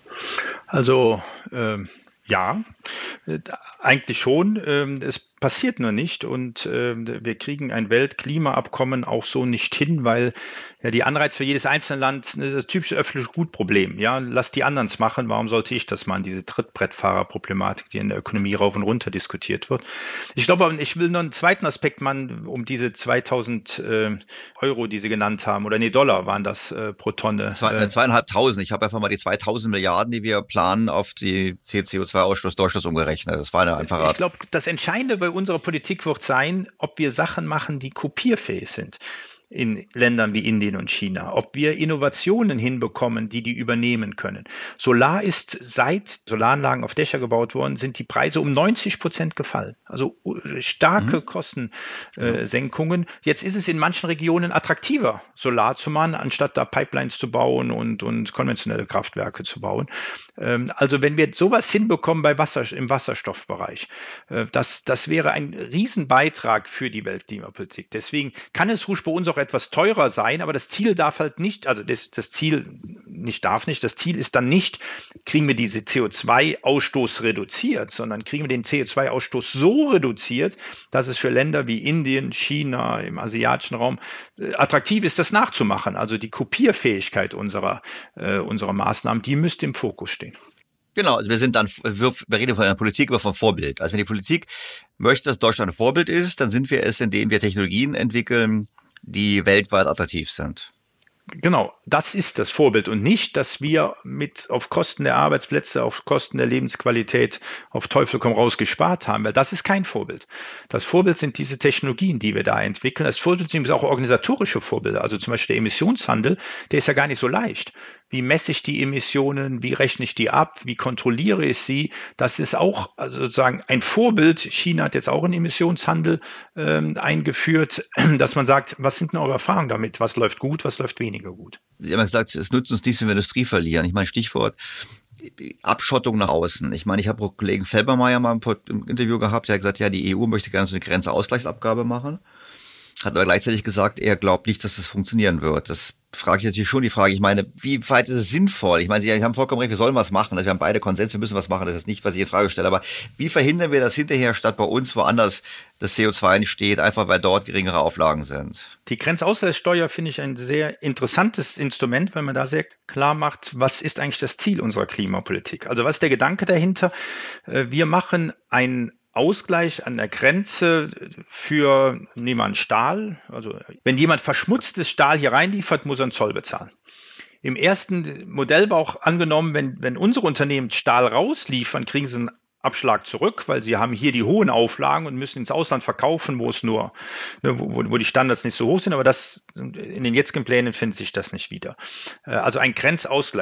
Also ähm, ja, äh, eigentlich schon. Ähm, es passiert nur nicht und äh, wir kriegen ein Weltklimaabkommen auch so nicht hin, weil ja die Anreiz für jedes einzelne Land, das ist das typische öffentliche Gutproblem. Ja, lass die anderen es machen, warum sollte ich das machen? Diese Trittbrettfahrerproblematik, die in der Ökonomie rauf und runter diskutiert wird. Ich glaube, ich will noch einen zweiten Aspekt machen, um diese zweitausend äh, Euro, die Sie genannt haben, oder nee, Dollar waren das äh, pro Tonne. Zwei, äh, zweieinhalbtausend. Ich habe einfach mal die zweitausend Milliarden, die wir planen, auf die C O zwei Ausstoß Deutschlands umgerechnet. Das war eine einfache. Ich glaube, das Entscheidende bei unserer Politik wird sein, ob wir Sachen machen, die kopierfähig sind in Ländern wie Indien und China, ob wir Innovationen hinbekommen, die die übernehmen können. Solar ist, seit Solaranlagen auf Dächer gebaut worden, sind die Preise um neunzig Prozent gefallen. Also starke mhm. Kostensenkungen. Äh, Jetzt ist es in manchen Regionen attraktiver, Solar zu machen, anstatt da Pipelines zu bauen und, und konventionelle Kraftwerke zu bauen. Ähm, also wenn wir sowas hinbekommen bei Wasser, im Wasserstoffbereich, äh, das, das wäre ein Riesenbeitrag für die Weltklimapolitik. Deswegen kann es ruhig bei uns auch etwas teurer sein, aber das Ziel darf halt nicht, also das, das Ziel nicht darf nicht, das Ziel ist dann nicht, kriegen wir diese C O zwei Ausstoß reduziert, sondern kriegen wir den C O zwei Ausstoß so reduziert, dass es für Länder wie Indien, China, im asiatischen Raum äh, attraktiv ist, das nachzumachen. Also die Kopierfähigkeit unserer, äh, unserer Maßnahmen, die müsste im Fokus stehen. Genau, wir sind dann, wir reden von einer Politik, aber vom Vorbild. Also wenn die Politik möchte, dass Deutschland ein Vorbild ist, dann sind wir es, indem wir Technologien entwickeln, die weltweit attraktiv sind. Genau, das ist das Vorbild und nicht, dass wir mit auf Kosten der Arbeitsplätze, auf Kosten der Lebensqualität auf Teufel komm raus gespart haben, weil das ist kein Vorbild. Das Vorbild sind diese Technologien, die wir da entwickeln. Das Vorbild sind auch organisatorische Vorbilder, also zum Beispiel der Emissionshandel, der ist ja gar nicht so leicht. Wie messe ich die Emissionen, wie rechne ich die ab, wie kontrolliere ich sie? Das ist auch also sozusagen ein Vorbild. China hat jetzt auch einen Emissionshandel ähm, eingeführt, dass man sagt, was sind denn eure Erfahrungen damit? Was läuft gut, was läuft weniger gut? Sie haben gesagt, es nützt uns nichts, wenn wir Industrie verlieren. Ich meine, Stichwort Abschottung nach außen. Ich meine, ich habe Kollegen Felbermayr mal im Interview gehabt, der hat gesagt, ja, die E U möchte gerne so eine Grenzausgleichsabgabe machen. Hat aber gleichzeitig gesagt, er glaubt nicht, dass das funktionieren wird. Das frage ich natürlich schon die Frage. Ich meine, wie weit ist es sinnvoll? Ich meine, Sie haben vollkommen recht, wir sollen was machen. Also wir haben beide Konsens, wir müssen was machen. Das ist nicht, was ich in Frage stelle. Aber wie verhindern wir das hinterher, statt bei uns woanders das C O zwei entsteht, einfach weil dort geringere Auflagen sind? Die Grenzausgleichssteuer finde ich ein sehr interessantes Instrument, weil man da sehr klar macht, was ist eigentlich das Ziel unserer Klimapolitik? Also was ist der Gedanke dahinter? Wir machen ein Ausgleich an der Grenze für, nehmen wir an, Stahl. Also wenn jemand verschmutztes Stahl hier reinliefert, muss er einen Zoll bezahlen. Im ersten Modell war auch angenommen, wenn, wenn unsere Unternehmen Stahl rausliefern, kriegen sie einen Abschlag zurück, weil sie haben hier die hohen Auflagen und müssen ins Ausland verkaufen, wo es nur, ne, wo, wo die Standards nicht so hoch sind. Aber das, in den jetzigen Plänen findet sich das nicht wieder. Also ein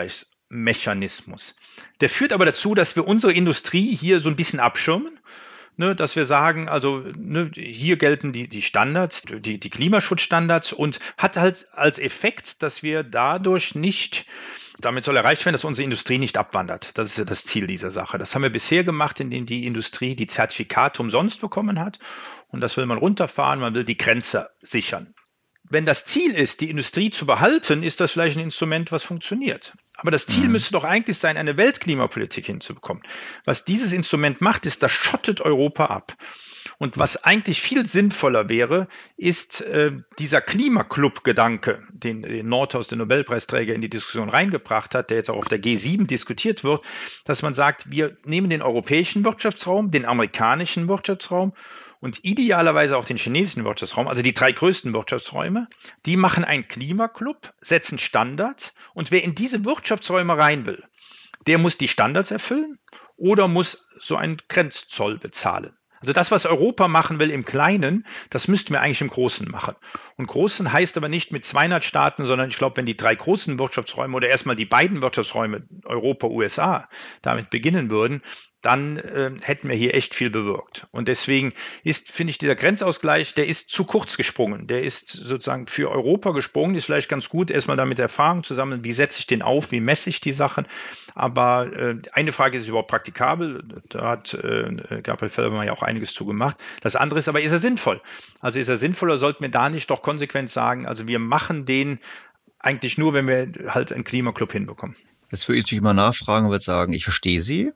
Grenzausgleichsmechanismus. Der führt aber dazu, dass wir unsere Industrie hier so ein bisschen abschirmen. Ne, dass wir sagen, also ne, hier gelten die, die Standards, die, die Klimaschutzstandards und hat halt als Effekt, dass wir dadurch nicht, damit soll erreicht werden, dass unsere Industrie nicht abwandert. Das ist ja das Ziel dieser Sache. Das haben wir bisher gemacht, indem die Industrie die Zertifikate umsonst bekommen hat und das will man runterfahren, man will die Grenze sichern. Wenn das Ziel ist, die Industrie zu behalten, ist das vielleicht ein Instrument, was funktioniert. Aber das Ziel mhm. müsste doch eigentlich sein, eine Weltklimapolitik hinzubekommen. Was dieses Instrument macht, ist, das schottet Europa ab. Und was eigentlich viel sinnvoller wäre, ist äh, dieser Klimaclub-Gedanke, den, den Nordhaus, der Nobelpreisträger, in die Diskussion reingebracht hat, der jetzt auch auf der G sieben diskutiert wird, dass man sagt, wir nehmen den europäischen Wirtschaftsraum, den amerikanischen Wirtschaftsraum und idealerweise auch den chinesischen Wirtschaftsraum, also die drei größten Wirtschaftsräume, die machen einen Klimaclub, setzen Standards und wer in diese Wirtschaftsräume rein will, der muss die Standards erfüllen oder muss so einen Grenzzoll bezahlen. Also das, was Europa machen will im Kleinen, das müssten wir eigentlich im Großen machen. Und Großen heißt aber nicht mit zweihundert Staaten, sondern ich glaube, wenn die drei großen Wirtschaftsräume oder erstmal die beiden Wirtschaftsräume Europa, U S A damit beginnen würden, dann äh, hätten wir hier echt viel bewirkt. Und deswegen ist, finde ich, dieser Grenzausgleich, der ist zu kurz gesprungen. Der ist sozusagen für Europa gesprungen, ist vielleicht ganz gut, erstmal damit Erfahrung zu sammeln, wie setze ich den auf, wie messe ich die Sachen. Aber äh, eine Frage ist überhaupt praktikabel, da hat äh, Gabriel Felbermayr ja auch einiges zu gemacht. Das andere ist aber, ist er sinnvoll? Also ist er sinnvoll oder sollten wir da nicht doch konsequent sagen, also wir machen den eigentlich nur, wenn wir halt einen Klimaclub hinbekommen. Jetzt würde ich natürlich mal nachfragen und würde sagen, ich verstehe Sie.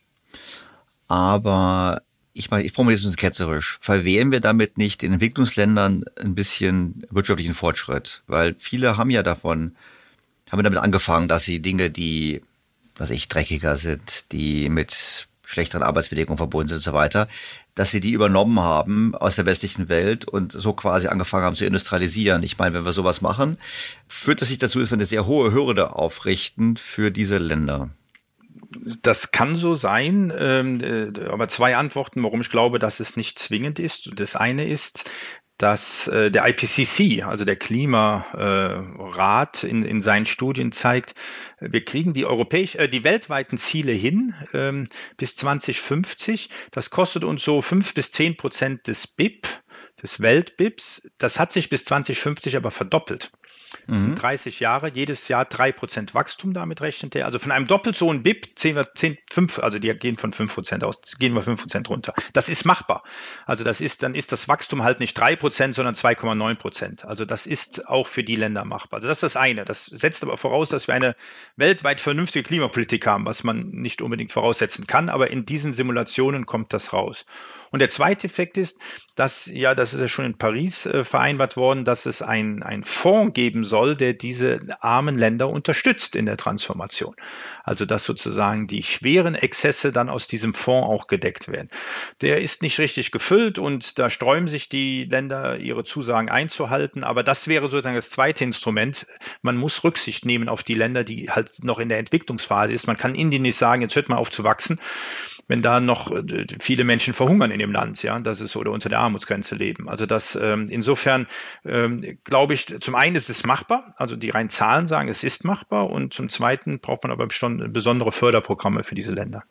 Aber ich meine, ich formuliere es ein bisschen ketzerisch. Verwehren wir damit nicht den Entwicklungsländern ein bisschen wirtschaftlichen Fortschritt? Weil viele haben ja davon, haben damit angefangen, dass sie Dinge, die, was ich, dreckiger sind, die mit schlechteren Arbeitsbedingungen verbunden sind und so weiter, dass sie die übernommen haben aus der westlichen Welt und so quasi angefangen haben zu industrialisieren. Ich meine, wenn wir sowas machen, führt das sich dazu, dass wir eine sehr hohe Hürde aufrichten für diese Länder. Das kann so sein, aber zwei Antworten, warum ich glaube, dass es nicht zwingend ist. Das eine ist, dass der I P C C, also der Klimarat, in, in seinen Studien zeigt, wir kriegen die europäisch, äh, die weltweiten Ziele hin ähm, bis zwanzig fünfzig. Das kostet uns so fünf bis zehn Prozent des B I P, des Welt-B I Ps. Das hat sich bis zwanzig fünfzig aber verdoppelt. Das sind dreißig Jahre, jedes Jahr drei Prozent Wachstum, damit rechnet er. Also von einem doppelt so hohen B I P, zehn, zehn, fünf, also die gehen von fünf Prozent aus, gehen wir fünf Prozent runter. Das ist machbar. Also das ist, dann ist das Wachstum halt nicht drei Prozent, sondern zwei Komma neun Prozent. Also das ist auch für die Länder machbar. Also das ist das eine. Das setzt aber voraus, dass wir eine weltweit vernünftige Klimapolitik haben, was man nicht unbedingt voraussetzen kann. Aber in diesen Simulationen kommt das raus. Und der zweite Effekt ist, dass, ja, das ist ja schon in Paris äh, vereinbart worden, dass es ein, ein Fonds geben soll, der diese armen Länder unterstützt in der Transformation. Also dass sozusagen die schweren Exzesse dann aus diesem Fonds auch gedeckt werden. Der ist nicht richtig gefüllt und da sträuben sich die Länder, ihre Zusagen einzuhalten. Aber das wäre sozusagen das zweite Instrument. Man muss Rücksicht nehmen auf die Länder, die halt noch in der Entwicklungsphase ist. Man kann Indien nicht sagen, jetzt hört mal auf zu wachsen, wenn da noch viele Menschen verhungern in dem Land, ja, das ist oder unter der Armutsgrenze leben. Also das ähm, insofern ähm, glaube ich, zum einen ist es machbar, also die reinen Zahlen sagen, es ist machbar und zum zweiten braucht man aber besondere Förderprogramme für diese Länder.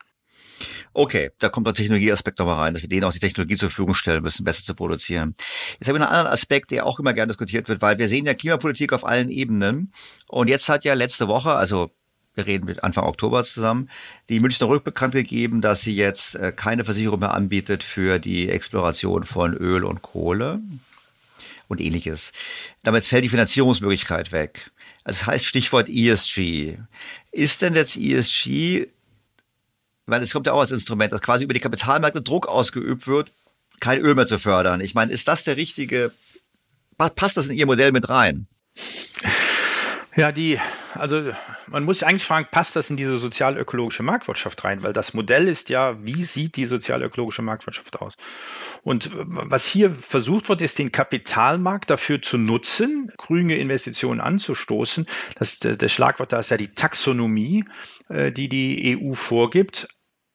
Okay, da kommt der Technologieaspekt nochmal rein, dass wir denen auch die Technologie zur Verfügung stellen müssen, besser zu produzieren. Jetzt haben wir einen anderen Aspekt, der auch immer gerne diskutiert wird, weil wir sehen ja Klimapolitik auf allen Ebenen und jetzt hat ja letzte Woche, also wir reden mit Anfang Oktober zusammen, die Münchner Rück bekannt gegeben, dass sie jetzt äh, keine Versicherung mehr anbietet für die Exploration von Öl und Kohle und ähnliches. Damit fällt die Finanzierungsmöglichkeit weg. Das heißt Stichwort E S G. Ist denn jetzt E S G, weil es kommt ja auch als Instrument, dass quasi über die Kapitalmärkte Druck ausgeübt wird, kein Öl mehr zu fördern. Ich meine, ist das der richtige, passt das in Ihr Modell mit rein? Ja, die, also man muss eigentlich fragen, passt das in diese sozial-ökologische Marktwirtschaft rein? Weil das Modell ist ja, wie sieht die sozial-ökologische Marktwirtschaft aus? Und was hier versucht wird, ist den Kapitalmarkt dafür zu nutzen, grüne Investitionen anzustoßen. Das, das Schlagwort da ist ja die Taxonomie, die die E U vorgibt.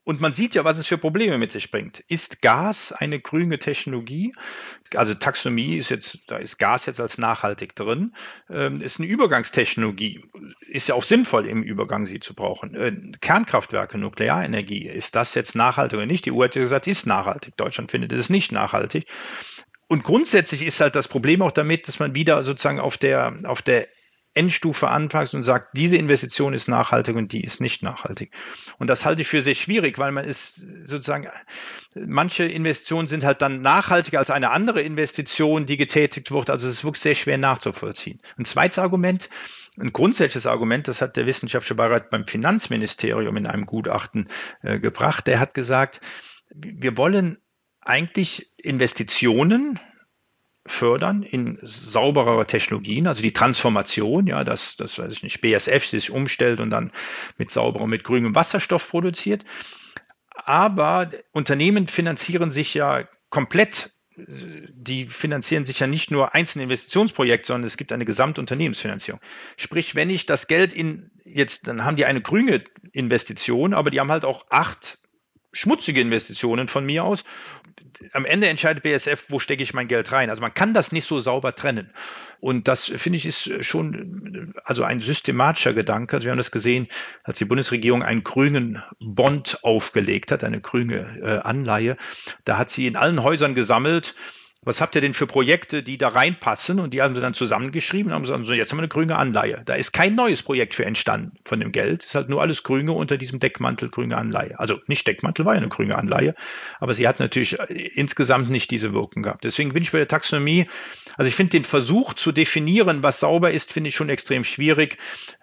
Und man sieht ja, was es für Probleme mit sich bringt. Ist Gas eine grüne Technologie? Also Taxonomie ist jetzt, da ist Gas jetzt als nachhaltig drin, ähm, ist eine Übergangstechnologie. Ist ja auch sinnvoll im Übergang, sie zu brauchen. Äh, Kernkraftwerke, Nuklearenergie, ist das jetzt nachhaltig oder nicht? Die E U hat ja gesagt, ist nachhaltig. Deutschland findet es nicht nachhaltig. Und grundsätzlich ist halt das Problem auch damit, dass man wieder sozusagen auf der, auf der Endstufe anpasst und sagt, diese Investition ist nachhaltig und die ist nicht nachhaltig. Und das halte ich für sehr schwierig, weil man ist sozusagen, manche Investitionen sind halt dann nachhaltiger als eine andere Investition, die getätigt wird. Also es ist wirklich sehr schwer nachzuvollziehen. Ein zweites Argument, ein grundsätzliches Argument, das hat der wissenschaftliche Beirat beim Finanzministerium in einem Gutachten äh, gebracht. Der hat gesagt, wir wollen eigentlich Investitionen fördern in sauberere Technologien, also die Transformation, ja, dass, das weiß ich nicht, B A S F sich umstellt und dann mit sauberem, mit grünem Wasserstoff produziert. Aber Unternehmen finanzieren sich ja komplett, die finanzieren sich ja nicht nur einzelne Investitionsprojekte, sondern es gibt eine Gesamtunternehmensfinanzierung. Sprich, wenn ich das Geld in jetzt, dann haben die eine grüne Investition, aber die haben halt auch acht schmutzige Investitionen von mir aus. Am Ende entscheidet B A S F, wo stecke ich mein Geld rein. Also man kann das nicht so sauber trennen. Und das, finde ich, ist schon also ein systematischer Gedanke. Also wir haben das gesehen, als die Bundesregierung einen grünen Bond aufgelegt hat, eine grüne äh, Anleihe. Da hat sie in allen Häusern gesammelt, was habt ihr denn für Projekte, die da reinpassen? Und die haben sie dann zusammengeschrieben und haben gesagt, so, jetzt haben wir eine grüne Anleihe. Da ist kein neues Projekt für entstanden von dem Geld. Es ist halt nur alles grüne unter diesem Deckmantel grüne Anleihe. Also nicht Deckmantel, war ja eine grüne Anleihe. Aber sie hat natürlich insgesamt nicht diese Wirkung gehabt. Deswegen bin ich bei der Taxonomie, also ich finde den Versuch zu definieren, was sauber ist, finde ich schon extrem schwierig.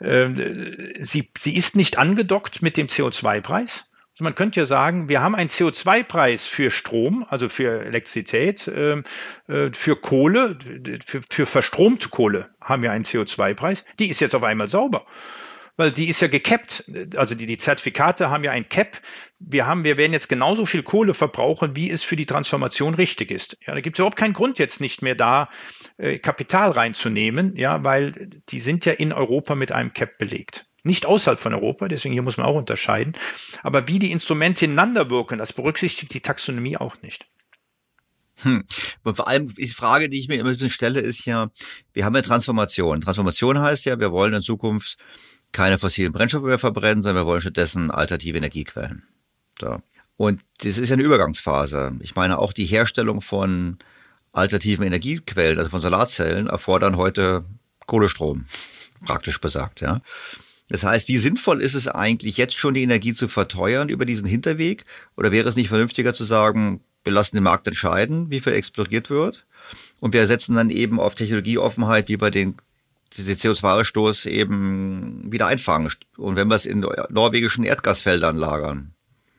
Sie, sie ist nicht angedockt mit dem C O zwei Preis. Also man könnte ja sagen, wir haben einen C O zwei Preis für Strom, also für Elektrizität, äh, für Kohle, für, für verstromte Kohle haben wir einen C O zwei Preis. Die ist jetzt auf einmal sauber, weil die ist ja gekappt. Also die, die Zertifikate haben ja ein Cap. Wir haben, wir werden jetzt genauso viel Kohle verbrauchen, wie es für die Transformation richtig ist. Ja, da gibt es überhaupt keinen Grund, jetzt nicht mehr da äh, Kapital reinzunehmen, ja, weil die sind ja in Europa mit einem Cap belegt. Nicht außerhalb von Europa, deswegen hier muss man auch unterscheiden. Aber wie die Instrumente ineinander wirken, das berücksichtigt die Taxonomie auch nicht. Hm. Und vor allem die Frage, die ich mir immer stelle, ist ja, wir haben ja Transformation. Transformation heißt ja, wir wollen in Zukunft keine fossilen Brennstoffe mehr verbrennen, sondern wir wollen stattdessen alternative Energiequellen. So. Und das ist ja eine Übergangsphase. Ich meine, auch die Herstellung von alternativen Energiequellen, also von Solarzellen, erfordern heute Kohlestrom, praktisch besagt, ja. Das heißt, wie sinnvoll ist es eigentlich, jetzt schon die Energie zu verteuern über diesen Hinterweg? Oder wäre es nicht vernünftiger zu sagen, wir lassen den Markt entscheiden, wie viel exploriert wird? Und wir setzen dann eben auf Technologieoffenheit, wie bei den C O zwei Ausstoß eben wieder einfangen. Und wenn wir es in norwegischen Erdgasfeldern lagern?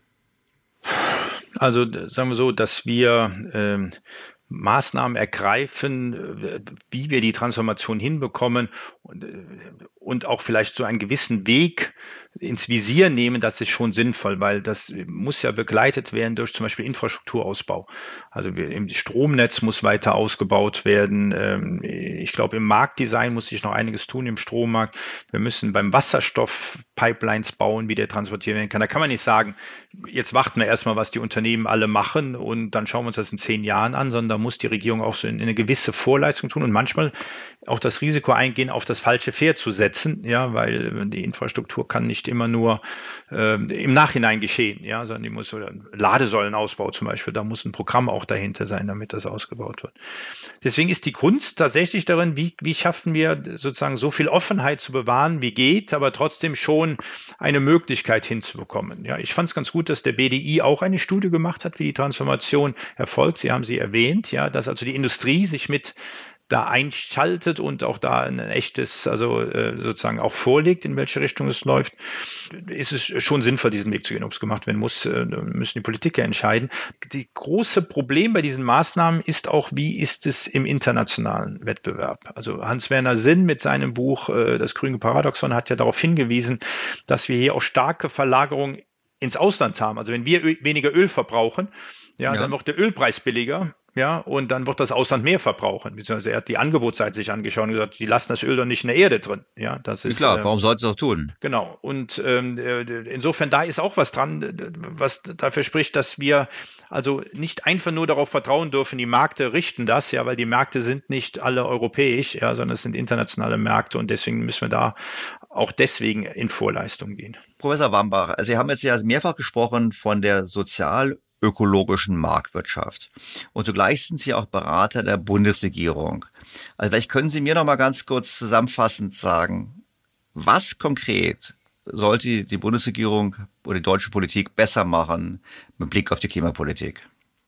Also sagen wir so, dass wir ähm, Maßnahmen ergreifen, wie wir die Transformation hinbekommen und, und auch vielleicht so einen gewissen Weg ins Visier nehmen, das ist schon sinnvoll, weil das muss ja begleitet werden durch zum Beispiel Infrastrukturausbau. Also wir, im Stromnetz muss weiter ausgebaut werden. Ich glaube, im Marktdesign muss sich noch einiges tun, im Strommarkt. Wir müssen beim Wasserstoff Pipelines bauen, wie der transportiert werden kann. Da kann man nicht sagen, jetzt warten wir erstmal, was die Unternehmen alle machen und dann schauen wir uns das in zehn Jahren an, sondern da muss die Regierung auch so in eine gewisse Vorleistung tun und manchmal auch das Risiko eingehen, auf das falsche Pferd zu setzen, ja, weil die Infrastruktur kann nicht immer nur äh, im Nachhinein geschehen, ja, sondern die muss, oder Ladesäulenausbau zum Beispiel, da muss ein Programm auch dahinter sein, damit das ausgebaut wird. Deswegen ist die Kunst tatsächlich darin, wie, wie schaffen wir sozusagen so viel Offenheit zu bewahren, wie geht, aber trotzdem schon eine Möglichkeit hinzubekommen. Ja, ich fand es ganz gut, dass der B D I auch eine Studie gemacht hat, wie die Transformation erfolgt. Sie haben sie erwähnt, ja, dass also die Industrie sich mit da einschaltet und auch da ein echtes, also äh, sozusagen auch vorlegt, in welche Richtung es läuft, ist es schon sinnvoll, diesen Weg zu gehen. Ob es gemacht werden muss, äh, müssen die Politiker entscheiden. Die große Problem bei diesen Maßnahmen ist auch, wie ist es im internationalen Wettbewerb? Also Hans-Werner Sinn mit seinem Buch äh, Das grüne Paradoxon hat ja darauf hingewiesen, dass wir hier auch starke Verlagerungen ins Ausland haben. Also wenn wir Öl, weniger Öl verbrauchen, ja, ja, dann wird der Ölpreis billiger. ja, und dann wird das Ausland mehr verbrauchen. Beziehungsweise er hat die Angebotsseite sich angeschaut und gesagt, die lassen das Öl doch nicht in der Erde drin. Ja, das ist klar, äh, warum sollten sie es auch tun? Genau. Und ähm, insofern, da ist auch was dran, was dafür spricht, dass wir also nicht einfach nur darauf vertrauen dürfen, die Märkte richten das, ja, weil die Märkte sind nicht alle europäisch, ja, sondern es sind internationale Märkte und deswegen müssen wir da auch deswegen in Vorleistung gehen. Professor Wambach, Sie haben jetzt ja mehrfach gesprochen von der sozial-ökologischen Marktwirtschaft und zugleich sind Sie auch Berater der Bundesregierung. Also vielleicht können Sie mir noch mal ganz kurz zusammenfassend sagen, was konkret sollte die Bundesregierung oder die deutsche Politik besser machen mit Blick auf die Klimapolitik?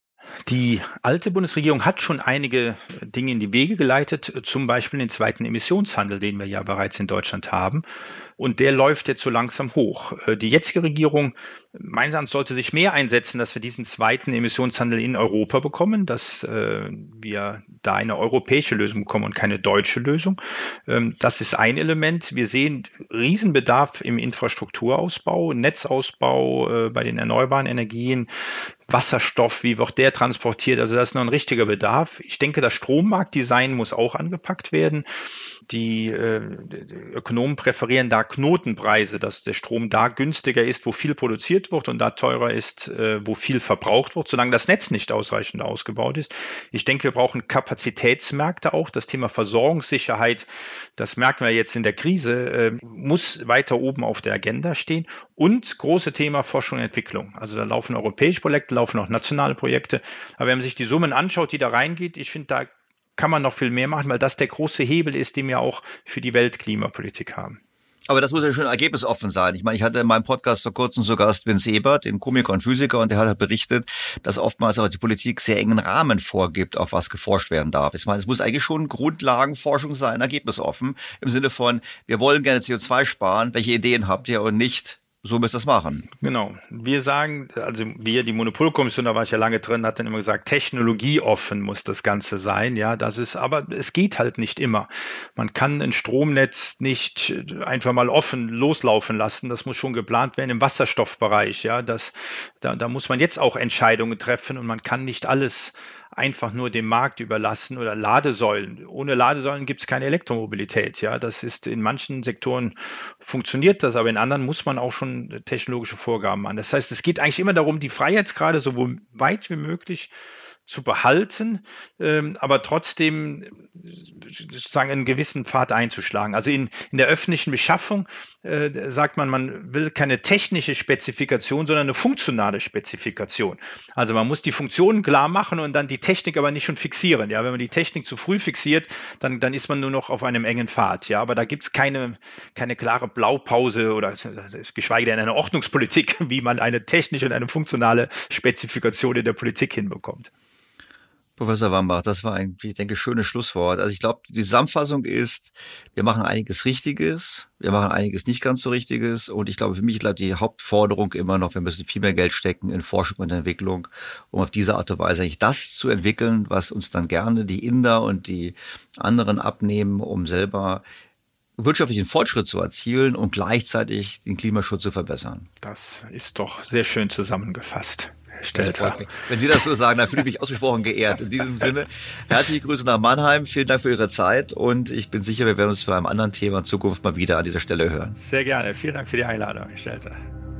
Die alte Bundesregierung hat schon einige Dinge in die Wege geleitet, zum Beispiel den zweiten Emissionshandel, den wir ja bereits in Deutschland haben. Und der läuft jetzt so langsam hoch. Die jetzige Regierung, meines Erachtens, sollte sich mehr einsetzen, dass wir diesen zweiten Emissionshandel in Europa bekommen, dass äh, wir da eine europäische Lösung bekommen und keine deutsche Lösung. Ähm, das ist ein Element. Wir sehen Riesenbedarf im Infrastrukturausbau, Netzausbau äh, bei den erneuerbaren Energien, Wasserstoff, wie wird der transportiert? Also das ist noch ein richtiger Bedarf. Ich denke, das Strommarktdesign muss auch angepackt werden. Die, äh, die Ökonomen präferieren da Knotenpreise, dass der Strom da günstiger ist, wo viel produziert wird und da teurer ist, äh, wo viel verbraucht wird, solange das Netz nicht ausreichend ausgebaut ist. Ich denke, wir brauchen Kapazitätsmärkte auch. Das Thema Versorgungssicherheit, das merken wir jetzt in der Krise, äh, muss weiter oben auf der Agenda stehen. Und große Thema Forschung und Entwicklung. Also da laufen europäische Projekte, laufen auch nationale Projekte. Aber wenn man sich die Summen anschaut, die da reingeht, ich finde, da kann man noch viel mehr machen, weil das der große Hebel ist, den wir auch für die Weltklimapolitik haben. Aber das muss ja schon ergebnisoffen sein. Ich meine, ich hatte in meinem Podcast vor kurzem zu Gast Vince Ebert, den Komiker und Physiker, und der hat halt berichtet, dass oftmals auch die Politik sehr engen Rahmen vorgibt, auf was geforscht werden darf. Ich meine, es muss eigentlich schon Grundlagenforschung sein, ergebnisoffen, im Sinne von, wir wollen gerne C O zwei sparen, welche Ideen habt ihr und nicht, so müsst ihr das machen. Genau. Wir sagen, also wir, die Monopolkommission, da war ich ja lange drin, hat dann immer gesagt, technologieoffen muss das Ganze sein. Ja, das ist, aber es geht halt nicht immer. Man kann ein Stromnetz nicht einfach mal offen loslaufen lassen. Das muss schon geplant werden im Wasserstoffbereich. Ja, das, da, da muss man jetzt auch Entscheidungen treffen und man kann nicht alles einfach nur dem Markt überlassen oder Ladesäulen. Ohne Ladesäulen gibt es keine Elektromobilität. Ja, das ist in manchen Sektoren funktioniert das, aber in anderen muss man auch schon technologische Vorgaben machen. Das heißt, es geht eigentlich immer darum, die Freiheitsgrade so weit wie möglich zu behalten, ähm, aber trotzdem sozusagen einen gewissen Pfad einzuschlagen. Also in, in der öffentlichen Beschaffung äh, sagt man, man will keine technische Spezifikation, sondern eine funktionale Spezifikation. Also man muss die Funktionen klar machen und dann die Technik aber nicht schon fixieren. Ja, wenn man die Technik zu früh fixiert, dann, dann ist man nur noch auf einem engen Pfad. Ja, aber da gibt es keine, keine klare Blaupause oder geschweige denn eine Ordnungspolitik, wie man eine technische und eine funktionale Spezifikation in der Politik hinbekommt. Professor Wambach, das war ein, ich denke, schönes Schlusswort. Also ich glaube, die Zusammenfassung ist, wir machen einiges Richtiges, wir machen einiges nicht ganz so Richtiges und ich glaube, für mich bleibt die Hauptforderung immer noch, wir müssen viel mehr Geld stecken in Forschung und Entwicklung, um auf diese Art und Weise eigentlich das zu entwickeln, was uns dann gerne die Inder und die anderen abnehmen, um selber wirtschaftlichen Fortschritt zu erzielen und gleichzeitig den Klimaschutz zu verbessern. Das ist doch sehr schön zusammengefasst. Stelter. Wenn Sie das so sagen, dann fühle ich mich ausgesprochen geehrt. In diesem Sinne, herzliche Grüße nach Mannheim, vielen Dank für Ihre Zeit und ich bin sicher, wir werden uns für einem anderen Thema in Zukunft mal wieder an dieser Stelle hören. Sehr gerne, vielen Dank für die Einladung, Herr Stelter.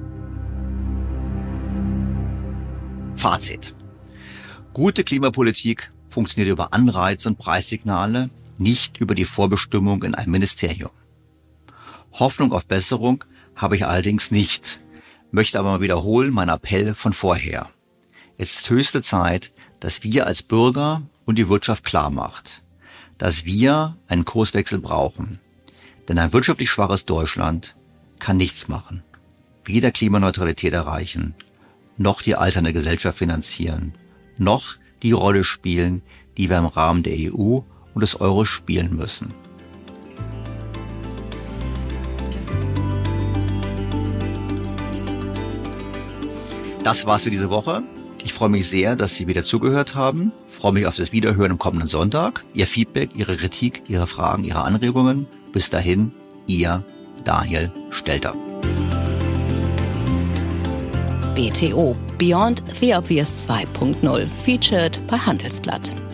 Fazit. Gute Klimapolitik funktioniert über Anreize und Preissignale, nicht über die Vorbestimmung in einem Ministerium. Hoffnung auf Besserung habe ich allerdings nicht, möchte aber mal wiederholen meinen Appell von vorher. Es ist höchste Zeit, dass wir als Bürger und die Wirtschaft klar macht, dass wir einen Kurswechsel brauchen. Denn ein wirtschaftlich schwaches Deutschland kann nichts machen. Weder Klimaneutralität erreichen, noch die alternde Gesellschaft finanzieren, noch die Rolle spielen, die wir im Rahmen der E U und des Euro spielen müssen. Das war's für diese Woche. Ich freue mich sehr, dass Sie wieder zugehört haben. Ich freue mich auf das Wiederhören am kommenden Sonntag. Ihr Feedback, Ihre Kritik, Ihre Fragen, Ihre Anregungen. Bis dahin, Ihr Daniel Stelter. B T O, Beyond the Obvious zwei Punkt null, featured bei Handelsblatt.